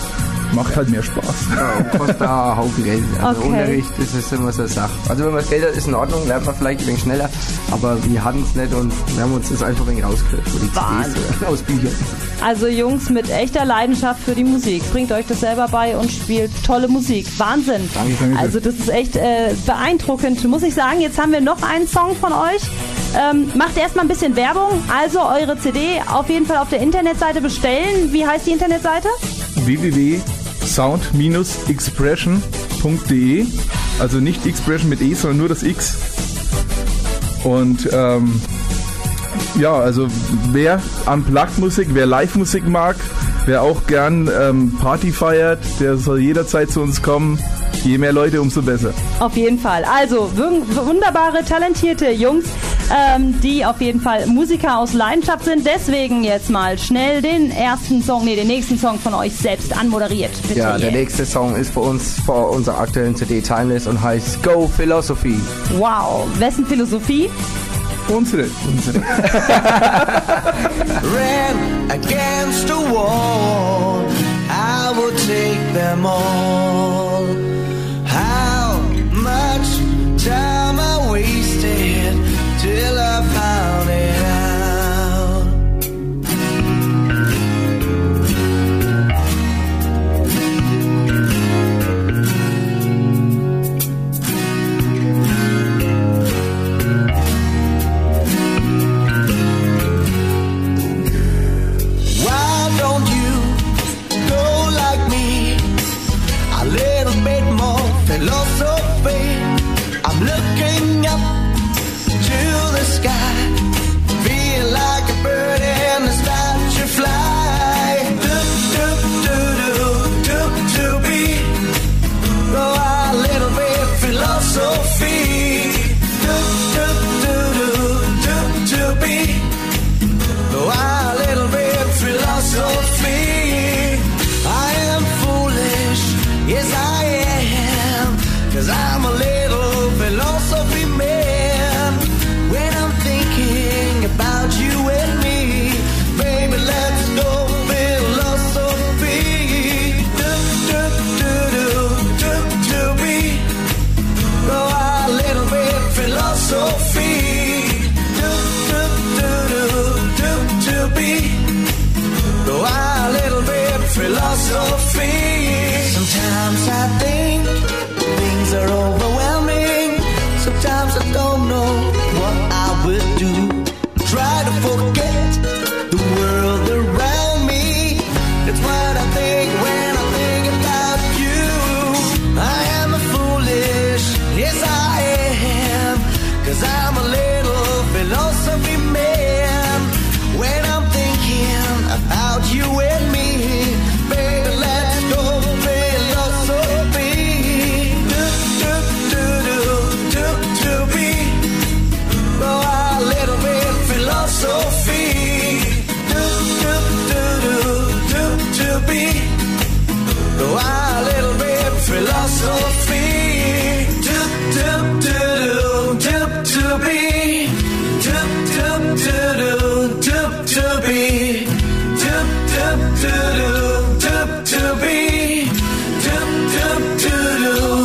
macht halt mehr Spaß. Ja, kostet auch einen Haufen Geld. Also Okay. Unterricht, das ist immer so eine Sache. Also wenn man das Geld hat, ist in Ordnung, lernt man vielleicht ein wenig schneller, aber wir hatten es nicht und wir haben uns das einfach ein wenig rausgehört, so die CDs aus Büchern. Also Jungs mit echter Leidenschaft für die Musik. Bringt euch das selber bei und spielt tolle Musik. Wahnsinn. Danke. Also das ist echt beeindruckend, muss ich sagen. Jetzt haben wir noch einen Song von euch. Macht erstmal ein bisschen Werbung. Also eure CD auf jeden Fall auf der Internetseite bestellen. Wie heißt die Internetseite? www.sound-expression.de. Also nicht Expression mit E, sondern nur das X. Und ja, also wer Unplugged-Musik, wer Live-Musik mag, wer auch gern Party feiert, der soll jederzeit zu uns kommen. Je mehr Leute, umso besser. Auf jeden Fall. Also wunderbare, talentierte Jungs, die auf jeden Fall Musiker aus Leidenschaft sind. Deswegen jetzt mal schnell den nächsten Song von euch selbst anmoderiert. Bitte. Ja, der nächste Song ist für uns, vor unserer aktuellen CD Timeless und heißt Go Philosophy. Wow, wessen Philosophie? Unsere. Ran against the wall, I will take them all. How much time I wasted till I found it out. Why don't you go like me? A little bit more philosophy. I'm looking up to the sky. Feel like a bird in the start to fly. Doop, doop, doo, doo, doop, doopy. Go a little bit philosophy. Doop, doop, doo, doo, doop, doopy. Go a little bit philosophy. I am foolish, yes I am, 'cause I'm a little philosophy man. When I'm thinking about you and me, baby, let's go philosophy. Doop, doop, doo, doo, doop, doopy. Go a little bit philosophy. Doop, doop, doo, doo, doop, doopy. Go a little bit philosophy. Sometimes I think things are overwhelming. Sometimes I don't know what I would do. Try to forget the world around me. That's what I think when I think about you. I am a foolish, yes I am, 'cause I'm a little philosophy man. When I'm thinking about you and me, baby, let's go philosophy. Doop, doop, doo, doo, doop, doopy. Go a little bit philosophy. Doop, doop, doo, doo, doop, doopy. Go a little bit philosophy. Doop, doop, doo, doo, doop, doopy. Doop, doop, doo, doo, doop, doopy. Doop, doop, doo, doo, doop, doopy. Doop, doop, doo, doo.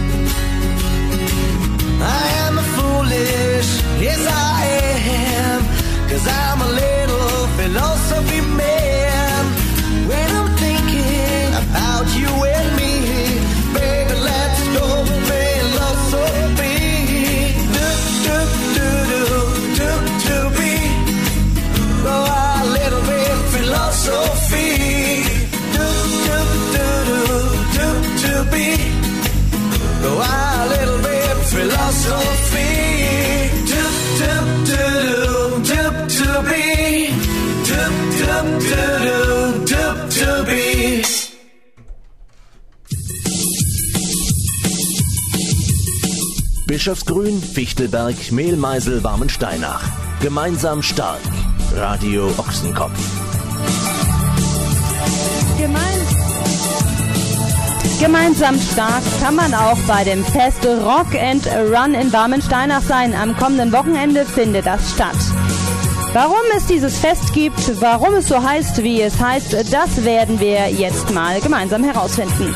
I am a foolish, yes I am, 'cause I'm a little philosophy man. When I'm thinking about you and me, baby, let's go philosophy. Doop, doop, doo, doo, doop, doopy. Go a little bit philosophy. Doop, doop, doo, doo, doop, doopy. Go a little bit philosophy. Doop, doop, doo, doo, doop, doopy. Doop, doop, doo, doo, doop, doopy. Bischofsgrün, Fichtelberg, Mehlmeisel, Barmensteinach. Gemeinsam stark. Radio Ochsenkopf. Gemeinsam stark kann man auch bei dem Fest Rock and Run in Barmensteinach sein. Am kommenden Wochenende findet das statt. Warum es dieses Fest gibt, warum es so heißt, wie es heißt, das werden wir jetzt mal gemeinsam herausfinden.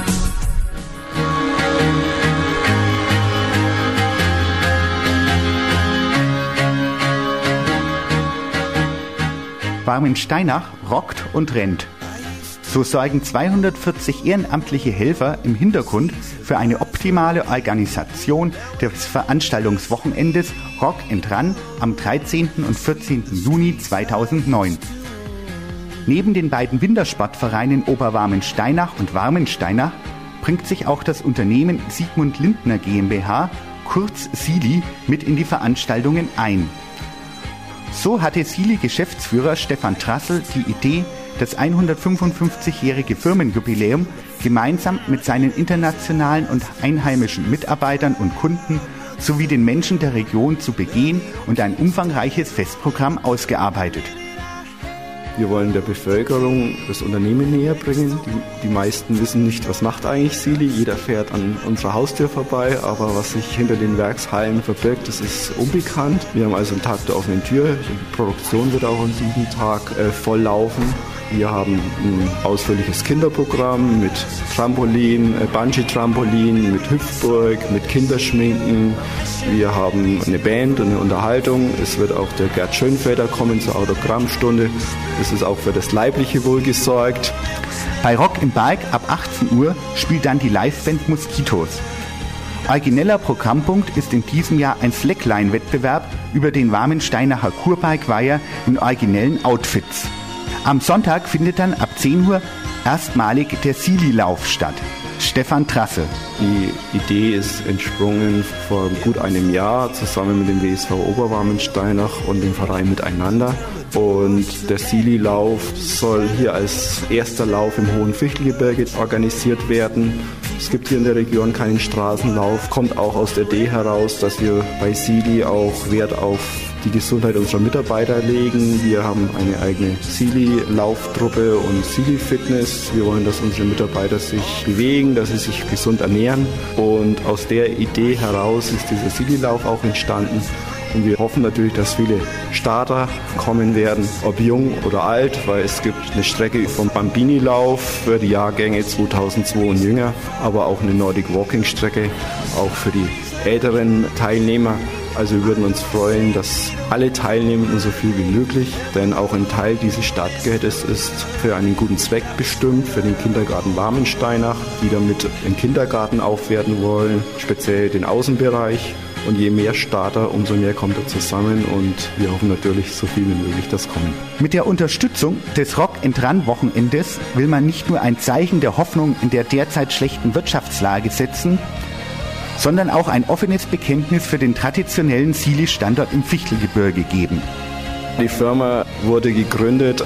Warmensteinach rockt und rennt. So sorgen 240 ehrenamtliche Helfer im Hintergrund für eine optimale Organisation des Veranstaltungswochenendes Rock and Run am 13. und 14. Juni 2009. Neben den beiden Wintersportvereinen Oberwarmensteinach und Warmensteinach bringt sich auch das Unternehmen Sigmund Lindner GmbH, kurz SILI, mit in die Veranstaltungen ein. So hatte SILI-Geschäftsführer Stefan Trassel die Idee, das 155-jährige Firmenjubiläum gemeinsam mit seinen internationalen und einheimischen Mitarbeitern und Kunden sowie den Menschen der Region zu begehen und ein umfangreiches Festprogramm ausgearbeitet. Wir wollen der Bevölkerung das Unternehmen näher bringen. Die meisten wissen nicht, was macht eigentlich SILI. Jeder fährt an unserer Haustür vorbei, aber was sich hinter den Werkshallen verbirgt, das ist unbekannt. Wir haben also einen Tag der offenen Tür. Die Produktion wird auch an diesem Tag voll laufen. Wir haben ein ausführliches Kinderprogramm mit Trampolin, Bungee-Trampolin, mit Hüpfburg, mit Kinderschminken. Wir haben eine Band und eine Unterhaltung. Es wird auch der Gerd Schönfelder kommen zur Autogrammstunde. Es ist auch für das leibliche Wohl gesorgt. Bei Rock im Berg ab 18 Uhr spielt dann die Liveband Moskitos. Origineller Programmpunkt ist in diesem Jahr ein Slackline-Wettbewerb über den Warmensteinacher Kurbike-Weiher in originellen Outfits. Am Sonntag findet dann ab 10 Uhr erstmalig der SILI-Lauf statt. Stefan Trasse. Die Idee ist entsprungen vor gut einem Jahr zusammen mit dem WSV Oberwarmensteinach und dem Verein Miteinander. Und der SILI-Lauf soll hier als erster Lauf im Hohen Fichtelgebirge organisiert werden. Es gibt hier in der Region keinen Straßenlauf, kommt auch aus der Idee heraus, dass wir bei SILI auch Wert auf die Gesundheit unserer Mitarbeiter legen. Wir haben eine eigene SILI-Lauftruppe und SILI-Fitness. Wir wollen, dass unsere Mitarbeiter sich bewegen, dass sie sich gesund ernähren. Und aus der Idee heraus ist dieser SILI-Lauf auch entstanden. Und wir hoffen natürlich, dass viele Starter kommen werden, ob jung oder alt, weil es gibt eine Strecke vom Bambini-Lauf für die Jahrgänge 2002 und jünger, aber auch eine Nordic Walking-Strecke, auch für die älteren Teilnehmer. Also wir würden uns freuen, dass alle Teilnehmenden so viel wie möglich, denn auch ein Teil dieses Startgeldes ist für einen guten Zweck bestimmt, für den Kindergarten Warmensteinach, die damit den Kindergarten aufwerten wollen, speziell den Außenbereich. Und je mehr Starter, umso mehr kommt er zusammen und wir hoffen natürlich, so viel wie möglich das kommen. Mit der Unterstützung des Rock and Run Wochenendes will man nicht nur ein Zeichen der Hoffnung in der derzeit schlechten Wirtschaftslage setzen, sondern auch ein offenes Bekenntnis für den traditionellen SILI-Standort im Fichtelgebirge geben. Die Firma wurde gegründet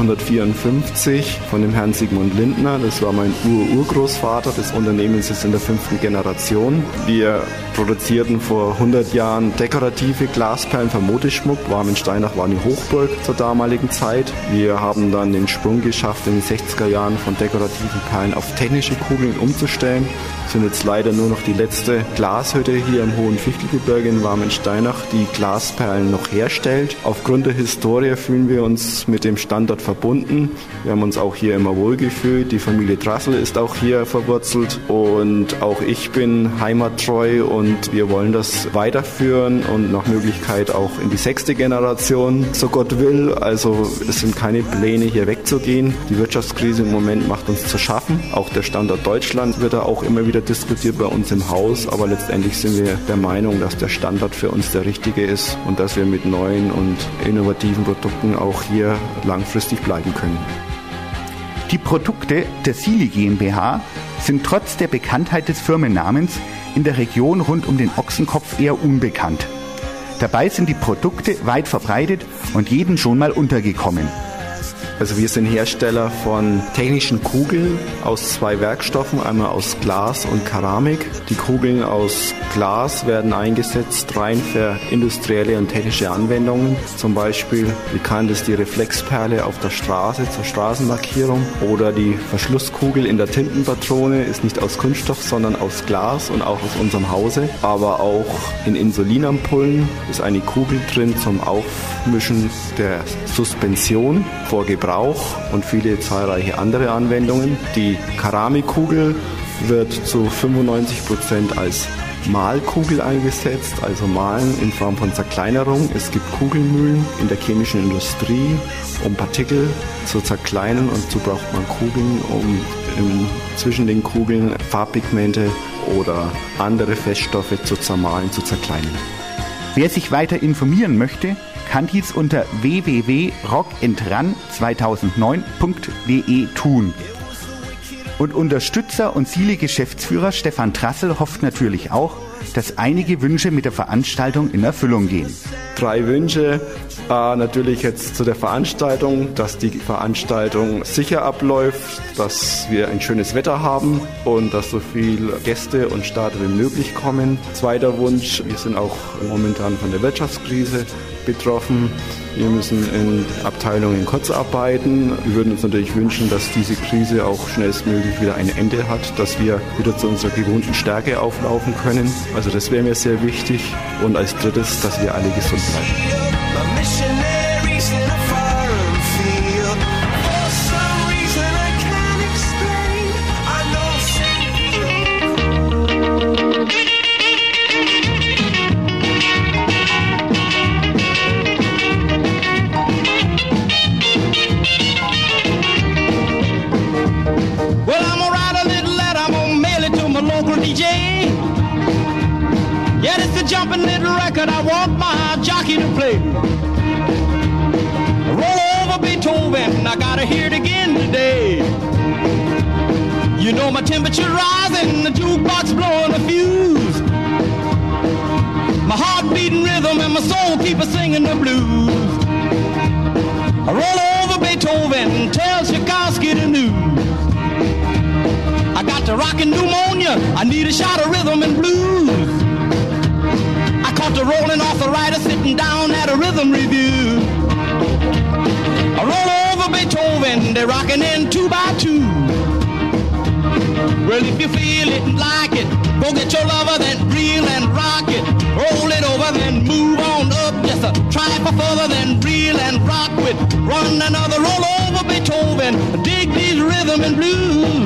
1854 von dem Herrn Sigmund Lindner. Das war mein Urgroßvater. Das Unternehmen ist in der 5. Generation. Wir produzierten vor 100 Jahren dekorative Glasperlen für Modeschmuck. Warmensteinach war eine Hochburg zur damaligen Zeit. Wir haben dann den Sprung geschafft, in den 60er Jahren von dekorativen Perlen auf technische Kugeln umzustellen. Sind jetzt leider nur noch die letzte Glashütte hier im Hohen Fichtelgebirge in Warmensteinach, die Glasperlen noch herstellt. Aufgrund der Historie fühlen wir uns mit dem Standort verbunden. Wir haben uns auch hier immer wohlgefühlt. Die Familie Trassel ist auch hier verwurzelt und auch ich bin heimattreu und wir wollen das weiterführen und nach Möglichkeit auch in die 6. Generation, so Gott will. Also es sind keine Pläne, hier wegzugehen. Die Wirtschaftskrise im Moment macht uns zu schaffen. Auch der Standort Deutschland wird da auch immer wieder diskutiert bei uns im Haus, aber letztendlich sind wir der Meinung, dass der Standort für uns der richtige ist und dass wir mit neuen und innovativen Produkten auch hier langfristig bleiben können. Die Produkte der SILI GmbH sind trotz der Bekanntheit des Firmennamens in der Region rund um den Ochsenkopf eher unbekannt. Dabei sind die Produkte weit verbreitet und jedem schon mal untergekommen. Also wir sind Hersteller von technischen Kugeln aus 2 Werkstoffen, einmal aus Glas und Keramik. Die Kugeln aus Glas werden eingesetzt rein für industrielle und technische Anwendungen. Zum Beispiel bekannt ist die Reflexperle auf der Straße zur Straßenmarkierung oder die Verschlusskugel in der Tintenpatrone ist nicht aus Kunststoff, sondern aus Glas und auch aus unserem Hause. Aber auch in Insulinampullen ist eine Kugel drin zum Aufmischen der Suspension vor Gebrauch und viele zahlreiche andere Anwendungen. Die Keramikkugel wird zu 95% als Mahlkugel eingesetzt, also Mahlen in Form von Zerkleinerung. Es gibt Kugelmühlen in der chemischen Industrie, um Partikel zu zerkleinern, und so braucht man Kugeln, um zwischen den Kugeln Farbpigmente oder andere Feststoffe zu zermahlen, zu zerkleinern. Wer sich weiter informieren möchte, kann dies unter www.rockandrun2009.de tun. Und Unterstützer und Siele-Geschäftsführer Stefan Trassel hofft natürlich auch, dass einige Wünsche mit der Veranstaltung in Erfüllung gehen. 3 Wünsche. Natürlich jetzt zu der Veranstaltung, dass die Veranstaltung sicher abläuft, dass wir ein schönes Wetter haben und dass so viele Gäste und Starter wie möglich kommen. 2. Wunsch, wir sind auch momentan von der Wirtschaftskrise betroffen. Wir müssen in Abteilungen in Kurzarbeiten. Wir würden uns natürlich wünschen, dass diese Krise auch schnellstmöglich wieder ein Ende hat, dass wir wieder zu unserer gewohnten Stärke auflaufen können. Also das wäre mir sehr wichtig. Und als 3. dass wir alle gesund bleiben. Yeah, it's a jumping little record I want my jockey to play. Roll over Beethoven, I gotta hear it again today. You know my temperature's rising, the jukebox blowing a fuse. My heart beating rhythm and my soul keep a singing the blues. Roll over Beethoven, tell Tchaikovsky the news. I got the rockin' pneumonia, I need a shot of rhythm and blues. I caught the rolling arthritis sitting down at a rhythm review. I roll over Beethoven, they're rockin' in 2 by 2. Well, if you feel it and like it, go get your lover, then reel and rock it. Roll it over, then move on up just a trifle further, then reel and rock with one another. Roll over Beethoven, dig these rhythm and blues.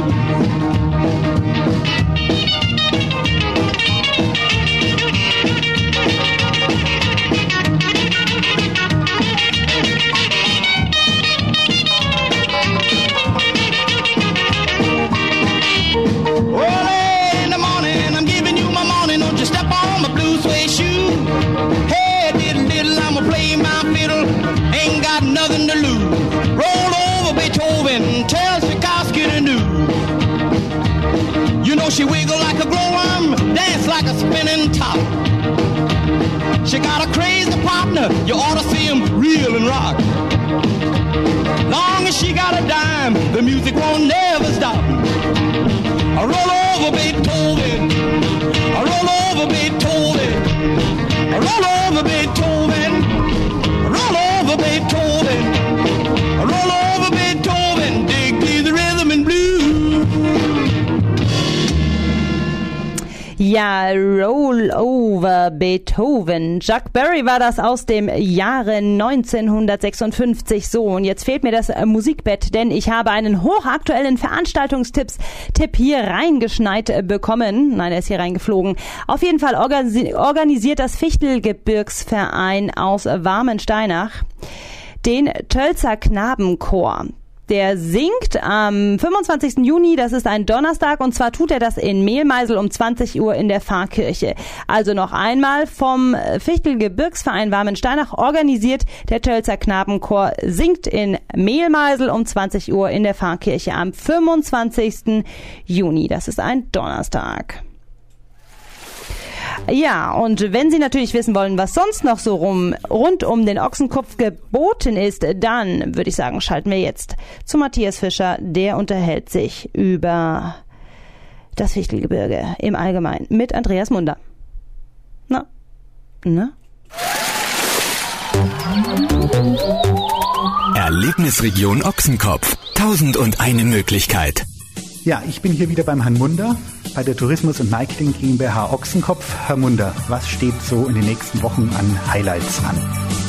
Nothing to lose. Roll over Beethoven, tell Tchaikovsky the news. You know she wiggle like a glowworm, dance like a spinning top. She got a crazy partner, you ought to see him reel and rock. Long as she got a dime, the music won't never stop. I roll over Beethoven, I roll over Beethoven, I roll over Beethoven, I roll over Beethoven, I roll over Beethoven, dig the rhythm and blues. Ja, Roll over Beethoven. Chuck Berry war das aus dem Jahre 1956. So, und jetzt fehlt mir das Musikbett, denn ich habe einen hochaktuellen Veranstaltungstipp hier reingeschneit bekommen. Nein, er ist hier reingeflogen. Auf jeden Fall organisiert das Fichtelgebirgsverein aus Warmensteinach den Tölzer Knabenchor. Der singt am 25. Juni, das ist ein Donnerstag, und zwar tut er das in Mehlmeisel um 20 Uhr in der Pfarrkirche. Also noch einmal vom Fichtelgebirgsverein Warmensteinach organisiert, der Tölzer Knabenchor singt in Mehlmeisel um 20 Uhr in der Pfarrkirche am 25. Juni. Das ist ein Donnerstag. Ja, und wenn Sie natürlich wissen wollen, was sonst noch so rund um den Ochsenkopf geboten ist, dann würde ich sagen, schalten wir jetzt zu Matthias Fischer. Der unterhält sich über das Fichtelgebirge im Allgemeinen mit Andreas Munder. Na? Erlebnisregion Ochsenkopf. 1001 Möglichkeit. Ja, ich bin hier wieder beim Herrn Munder bei der Tourismus- und Marketing GmbH Ochsenkopf. Herr Munder, was steht so in den nächsten Wochen an Highlights an?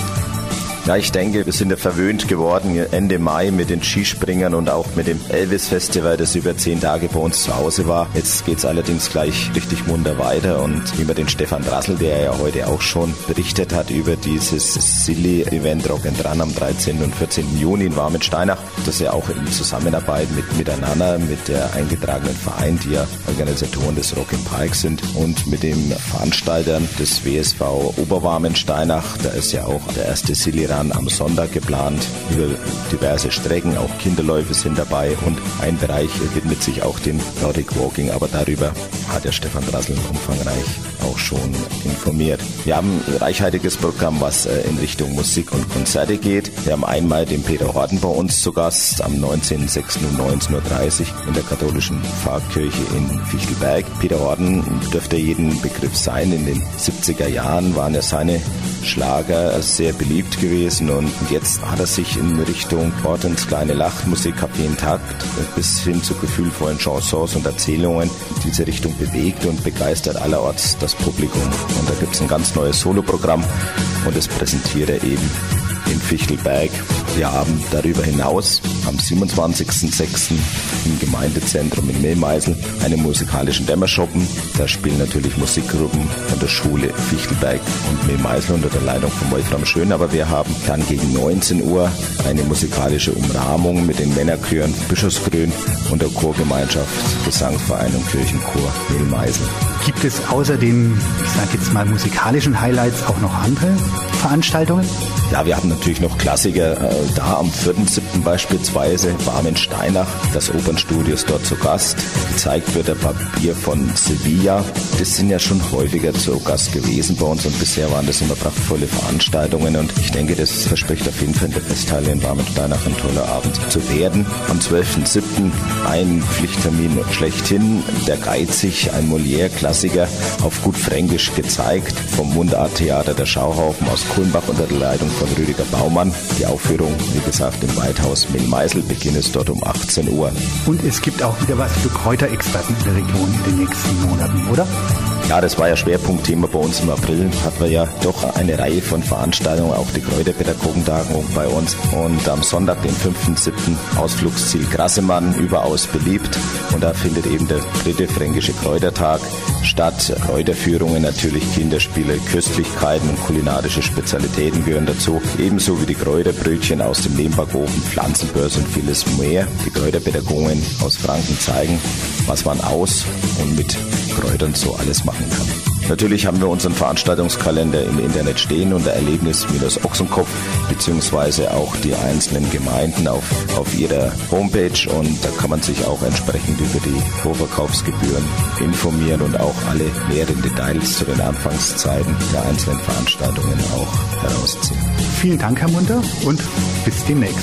Ja, ich denke, wir sind ja verwöhnt geworden Ende Mai mit den Skispringern und auch mit dem Elvis-Festival, das über 10 Tage bei uns zu Hause war. Jetzt geht's allerdings gleich richtig munter weiter und wie man den Stefan Drassel, der ja heute auch schon berichtet hat über dieses Silly-Event Rock and Run am 13. und 14. Juni in Warmensteinach, das ja auch in Zusammenarbeit miteinander, mit der eingetragenen Verein, die ja Organisatoren des Rock im Park sind und mit den Veranstaltern des WSV Oberwarmensteinach. Da ist ja auch der erste Silly-Run am Sonntag geplant, über diverse Strecken, auch Kinderläufe sind dabei und ein Bereich widmet sich auch dem Nordic Walking, aber darüber hat der Stefan Drassel umfangreich auch schon informiert. Wir haben ein reichhaltiges Programm, was in Richtung Musik und Konzerte geht. Wir haben einmal den Peter Horten bei uns zu Gast am 19.06. um 19.30 Uhr in der katholischen Pfarrkirche in Fichtelberg. Peter Horten dürfte jedem Begriff sein. In den 70er Jahren waren ja seine Schlager sehr beliebt gewesen und jetzt hat er sich in Richtung Hortens kleine Lachmusik, Café Intakt bis hin zu gefühlvollen Chansons und Erzählungen in diese Richtung bewegt und begeistert allerorts das Publikum. Und da gibt es ein ganz neues Soloprogramm und das präsentiert er eben in Fichtelberg. Wir haben darüber hinaus am 27.06. im Gemeindezentrum in Mehlmeisel einen musikalischen Dämmerschoppen. Da spielen natürlich Musikgruppen von der Schule Fichtelberg und Mehlmeisel unter der Leitung von Wolfram Schön. Aber wir haben dann gegen 19 Uhr eine musikalische Umrahmung mit den Männerchören Bischofsgrün und der Chorgemeinschaft Gesangsverein und Kirchenchor Mehlmeisel. Gibt es außer den, ich sage jetzt mal, musikalischen Highlights auch noch andere Veranstaltungen? Ja, wir haben natürlich noch Klassiker. Da am 4.7. beispielsweise Warmensteinach, das Opernstudio ist dort zu Gast. Gezeigt wird der Papier von Sevilla. Das sind ja schon häufiger zu Gast gewesen bei uns und bisher waren das immer prachtvolle Veranstaltungen und ich denke, das verspricht auf jeden Fall in der Festhalle in Warmensteinach ein toller Abend zu werden. Am 12.7. ein Pflichttermin schlechthin, der Geizig, ein Molière-Klassiker auf gut Fränkisch gezeigt vom Mundarttheater der Schauhaufen aus Kulmbach unter der Leitung von Rüdiger Baumann. Die Aufführung, wie gesagt, im Waldhaus Mehlmeisel, Beginn ist dort um 18 Uhr. Und es gibt auch wieder was für Kräuterexperten in der Region in den nächsten Monaten, oder? Ja, das war ja Schwerpunktthema bei uns im April. Hatten wir ja doch eine Reihe von Veranstaltungen, auch die Kräuterpädagogentagung bei uns. Und am Sonntag, den 5.7. Ausflugsziel Grassemann, überaus beliebt. Und da findet eben der 3. Fränkische Kräutertag statt. Kräuterführungen, natürlich Kinderspiele, Köstlichkeiten und kulinarische Spezialitäten gehören dazu. Ebenso wie die Kräuterbrötchen aus dem Lehmbackofen, Pflanzenbörse und vieles mehr. Die Kräuterpädagogen aus Franken zeigen, was man aus und mit Kräutern so alles machen kann. Natürlich haben wir unseren Veranstaltungskalender im Internet stehen unter Erlebnis-Ochsenkopf beziehungsweise auch die einzelnen Gemeinden auf ihrer Homepage und da kann man sich auch entsprechend über die Vorverkaufsgebühren informieren und auch alle näheren Details zu den Anfangszeiten der einzelnen Veranstaltungen auch herausziehen. Vielen Dank, Herr Munder, und bis demnächst.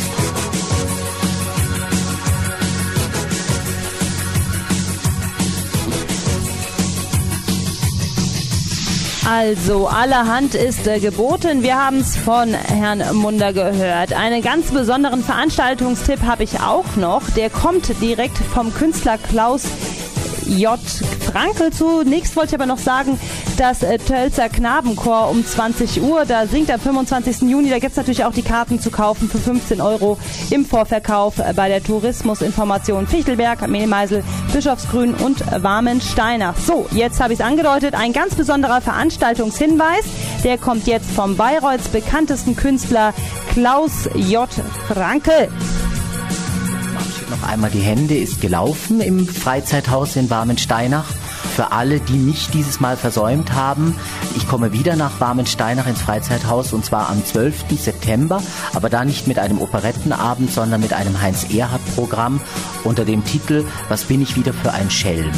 Also, allerhand ist geboten. Wir haben es von Herrn Munder gehört. Einen ganz besonderen Veranstaltungstipp habe ich auch noch. Der kommt direkt vom Künstler Klaus J. Frankel. Zunächst wollte ich aber noch sagen, das Tölzer Knabenchor um 20 Uhr, da singt am 25. Juni, da gibt es natürlich auch die Karten zu kaufen für 15 € im Vorverkauf bei der Tourismusinformation Fichtelberg, Mehlmeisel, Bischofsgrün und Warmensteinach. So, jetzt habe ich es angedeutet, ein ganz besonderer Veranstaltungshinweis, der kommt jetzt vom Bayreuths bekanntesten Künstler Klaus J. Frankel. Noch einmal die Hände ist gelaufen im Freizeithaus in Warmensteinach. Für alle, die mich dieses Mal versäumt haben, ich komme wieder nach Warmensteinach ins Freizeithaus und zwar am 12. September, aber da nicht mit einem Operettenabend, sondern mit einem Heinz-Erhardt-Programm unter dem Titel Was bin ich wieder für ein Schelm?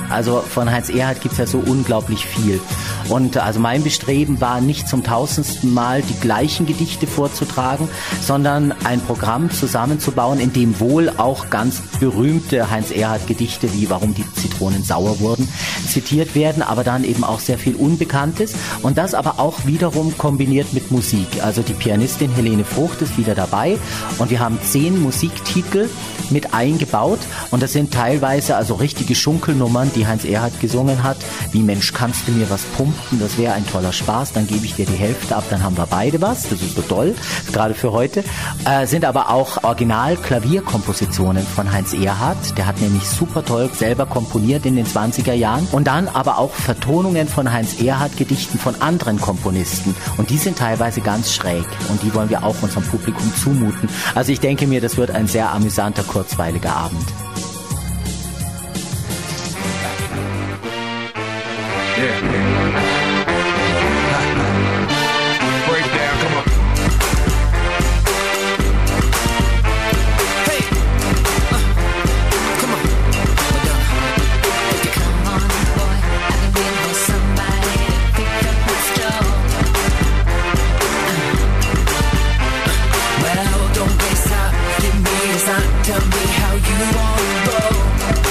Also von Heinz Erhardt gibt's ja so unglaublich viel. Und also mein Bestreben war nicht zum 1000. Mal die gleichen Gedichte vorzutragen, sondern ein Programm zusammenzubauen, in dem wohl auch ganz berühmte Heinz Erhardt Gedichte wie Warum die Zitronen sauer wurden zitiert werden, aber dann eben auch sehr viel Unbekanntes und das aber auch wiederum kombiniert mit Musik. Also die Pianistin Helene Frucht ist wieder dabei und wir haben 10 Musiktitel mit eingebaut und das sind teilweise also richtige Schunkelnummern, die Heinz Erhardt gesungen hat, wie Mensch, kannst du mir was pumpen, das wäre ein toller Spaß, dann gebe ich dir die Hälfte ab, dann haben wir beide was, das ist so toll, gerade für heute, sind aber auch Original-Klavierkompositionen von Heinz Erhardt, der hat nämlich super toll selber komponiert in den 20er Jahren und dann aber auch Vertonungen von Heinz Erhardt Gedichten von anderen Komponisten und die sind teilweise ganz schräg und die wollen wir auch unserem Publikum zumuten. Also ich denke mir, das wird ein sehr amüsanter, kurzweiliger Abend. Tell me how you want to roll.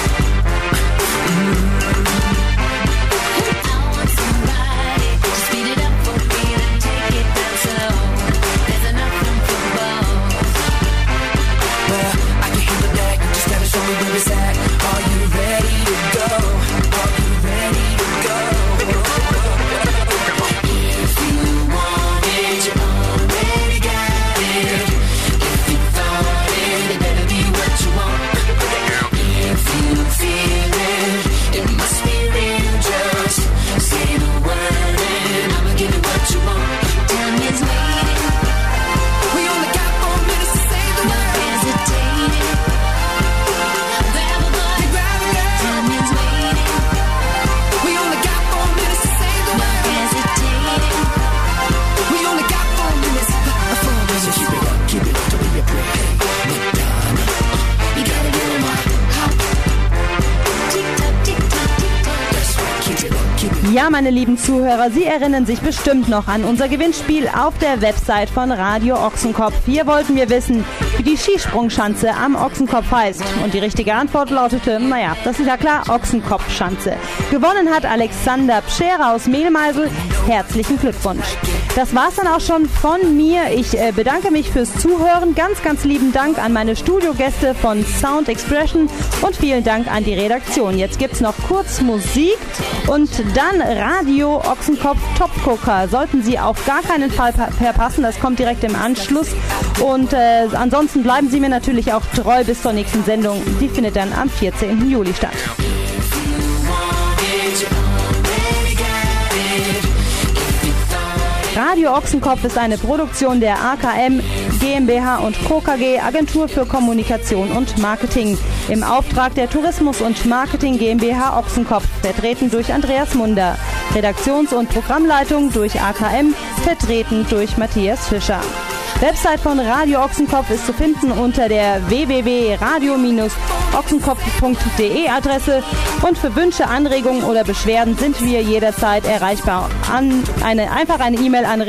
I want somebody to speed it up for me, then take it down slow. There's enough room for both. Well, I can handle that. You just gotta show me where it's at. Are you ready to go? Are you ready to go? If you want it, you already got it. If you thought it, it better be what you want. If you feel it, it must be real. Just say the word and I'ma give you what you want. Time is waiting. We only got 4 minutes to say the word. No hesitating. Grab a body. Time is waiting. We only got 4 minutes to say the word. No hesitating. We only got 4 minutes. 4 minutes. So keep it up till we break. Madonna, you gotta get on my hop. Tick tock, tick tock, tick tock. That's right, keep it up, keep it up. Ja, meine lieben Zuhörer, Sie erinnern sich bestimmt noch an unser Gewinnspiel auf der Website von Radio Ochsenkopf. Hier wollten wir wissen, wie die Skisprungschanze am Ochsenkopf heißt. Und die richtige Antwort lautete, naja, das ist ja klar, Ochsenkopfschanze. Gewonnen hat Alexander Pscherer aus Mehlmeisel. Herzlichen Glückwunsch. Das war's dann auch schon von mir. Ich bedanke mich fürs Zuhören. Ganz, ganz lieben Dank an meine Studiogäste von Sound Expression und vielen Dank an die Redaktion. Jetzt gibt's noch kurz Musik und dann Radio Ochsenkopf Topgucker. Sollten Sie auf gar keinen Fall verpassen, das kommt direkt im Anschluss. Und ansonsten bleiben Sie mir natürlich auch treu bis zur nächsten Sendung. Die findet dann am 14. Juli statt. Radio Ochsenkopf ist eine Produktion der AKM GmbH und Co. KG, Agentur für Kommunikation und Marketing, im Auftrag der Tourismus- und Marketing GmbH Ochsenkopf, vertreten durch Andreas Munder. Redaktions- und Programmleitung durch AKM, vertreten durch Matthias Fischer. Website von Radio Ochsenkopf ist zu finden unter der www.radio-ochsenkopf.de Adresse und für Wünsche, Anregungen oder Beschwerden sind wir jederzeit erreichbar. Einfach eine E-Mail an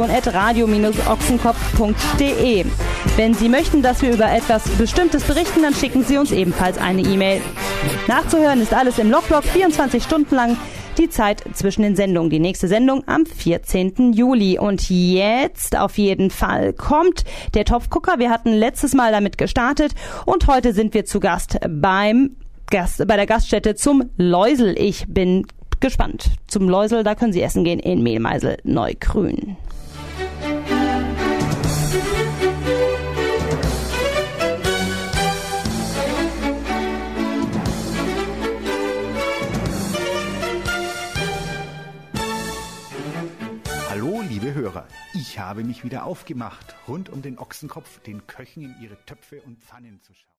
redaktion@radio-ochsenkopf.de. Wenn Sie möchten, dass wir über etwas Bestimmtes berichten, dann schicken Sie uns ebenfalls eine E-Mail. Nachzuhören ist alles im Logblock 24 Stunden lang. Die Zeit zwischen den Sendungen. Die nächste Sendung am 14. Juli. Und jetzt auf jeden Fall kommt der Topfgucker. Wir hatten letztes Mal damit gestartet und heute sind wir zu Gast bei der Gaststätte zum Läusel. Ich bin gespannt. Zum Läusel, da können Sie essen gehen in Mehlmeisel Neugrün. Hallo, liebe Hörer. Ich habe mich wieder aufgemacht, rund um den Ochsenkopf den Köchen in ihre Töpfe und Pfannen zu schauen.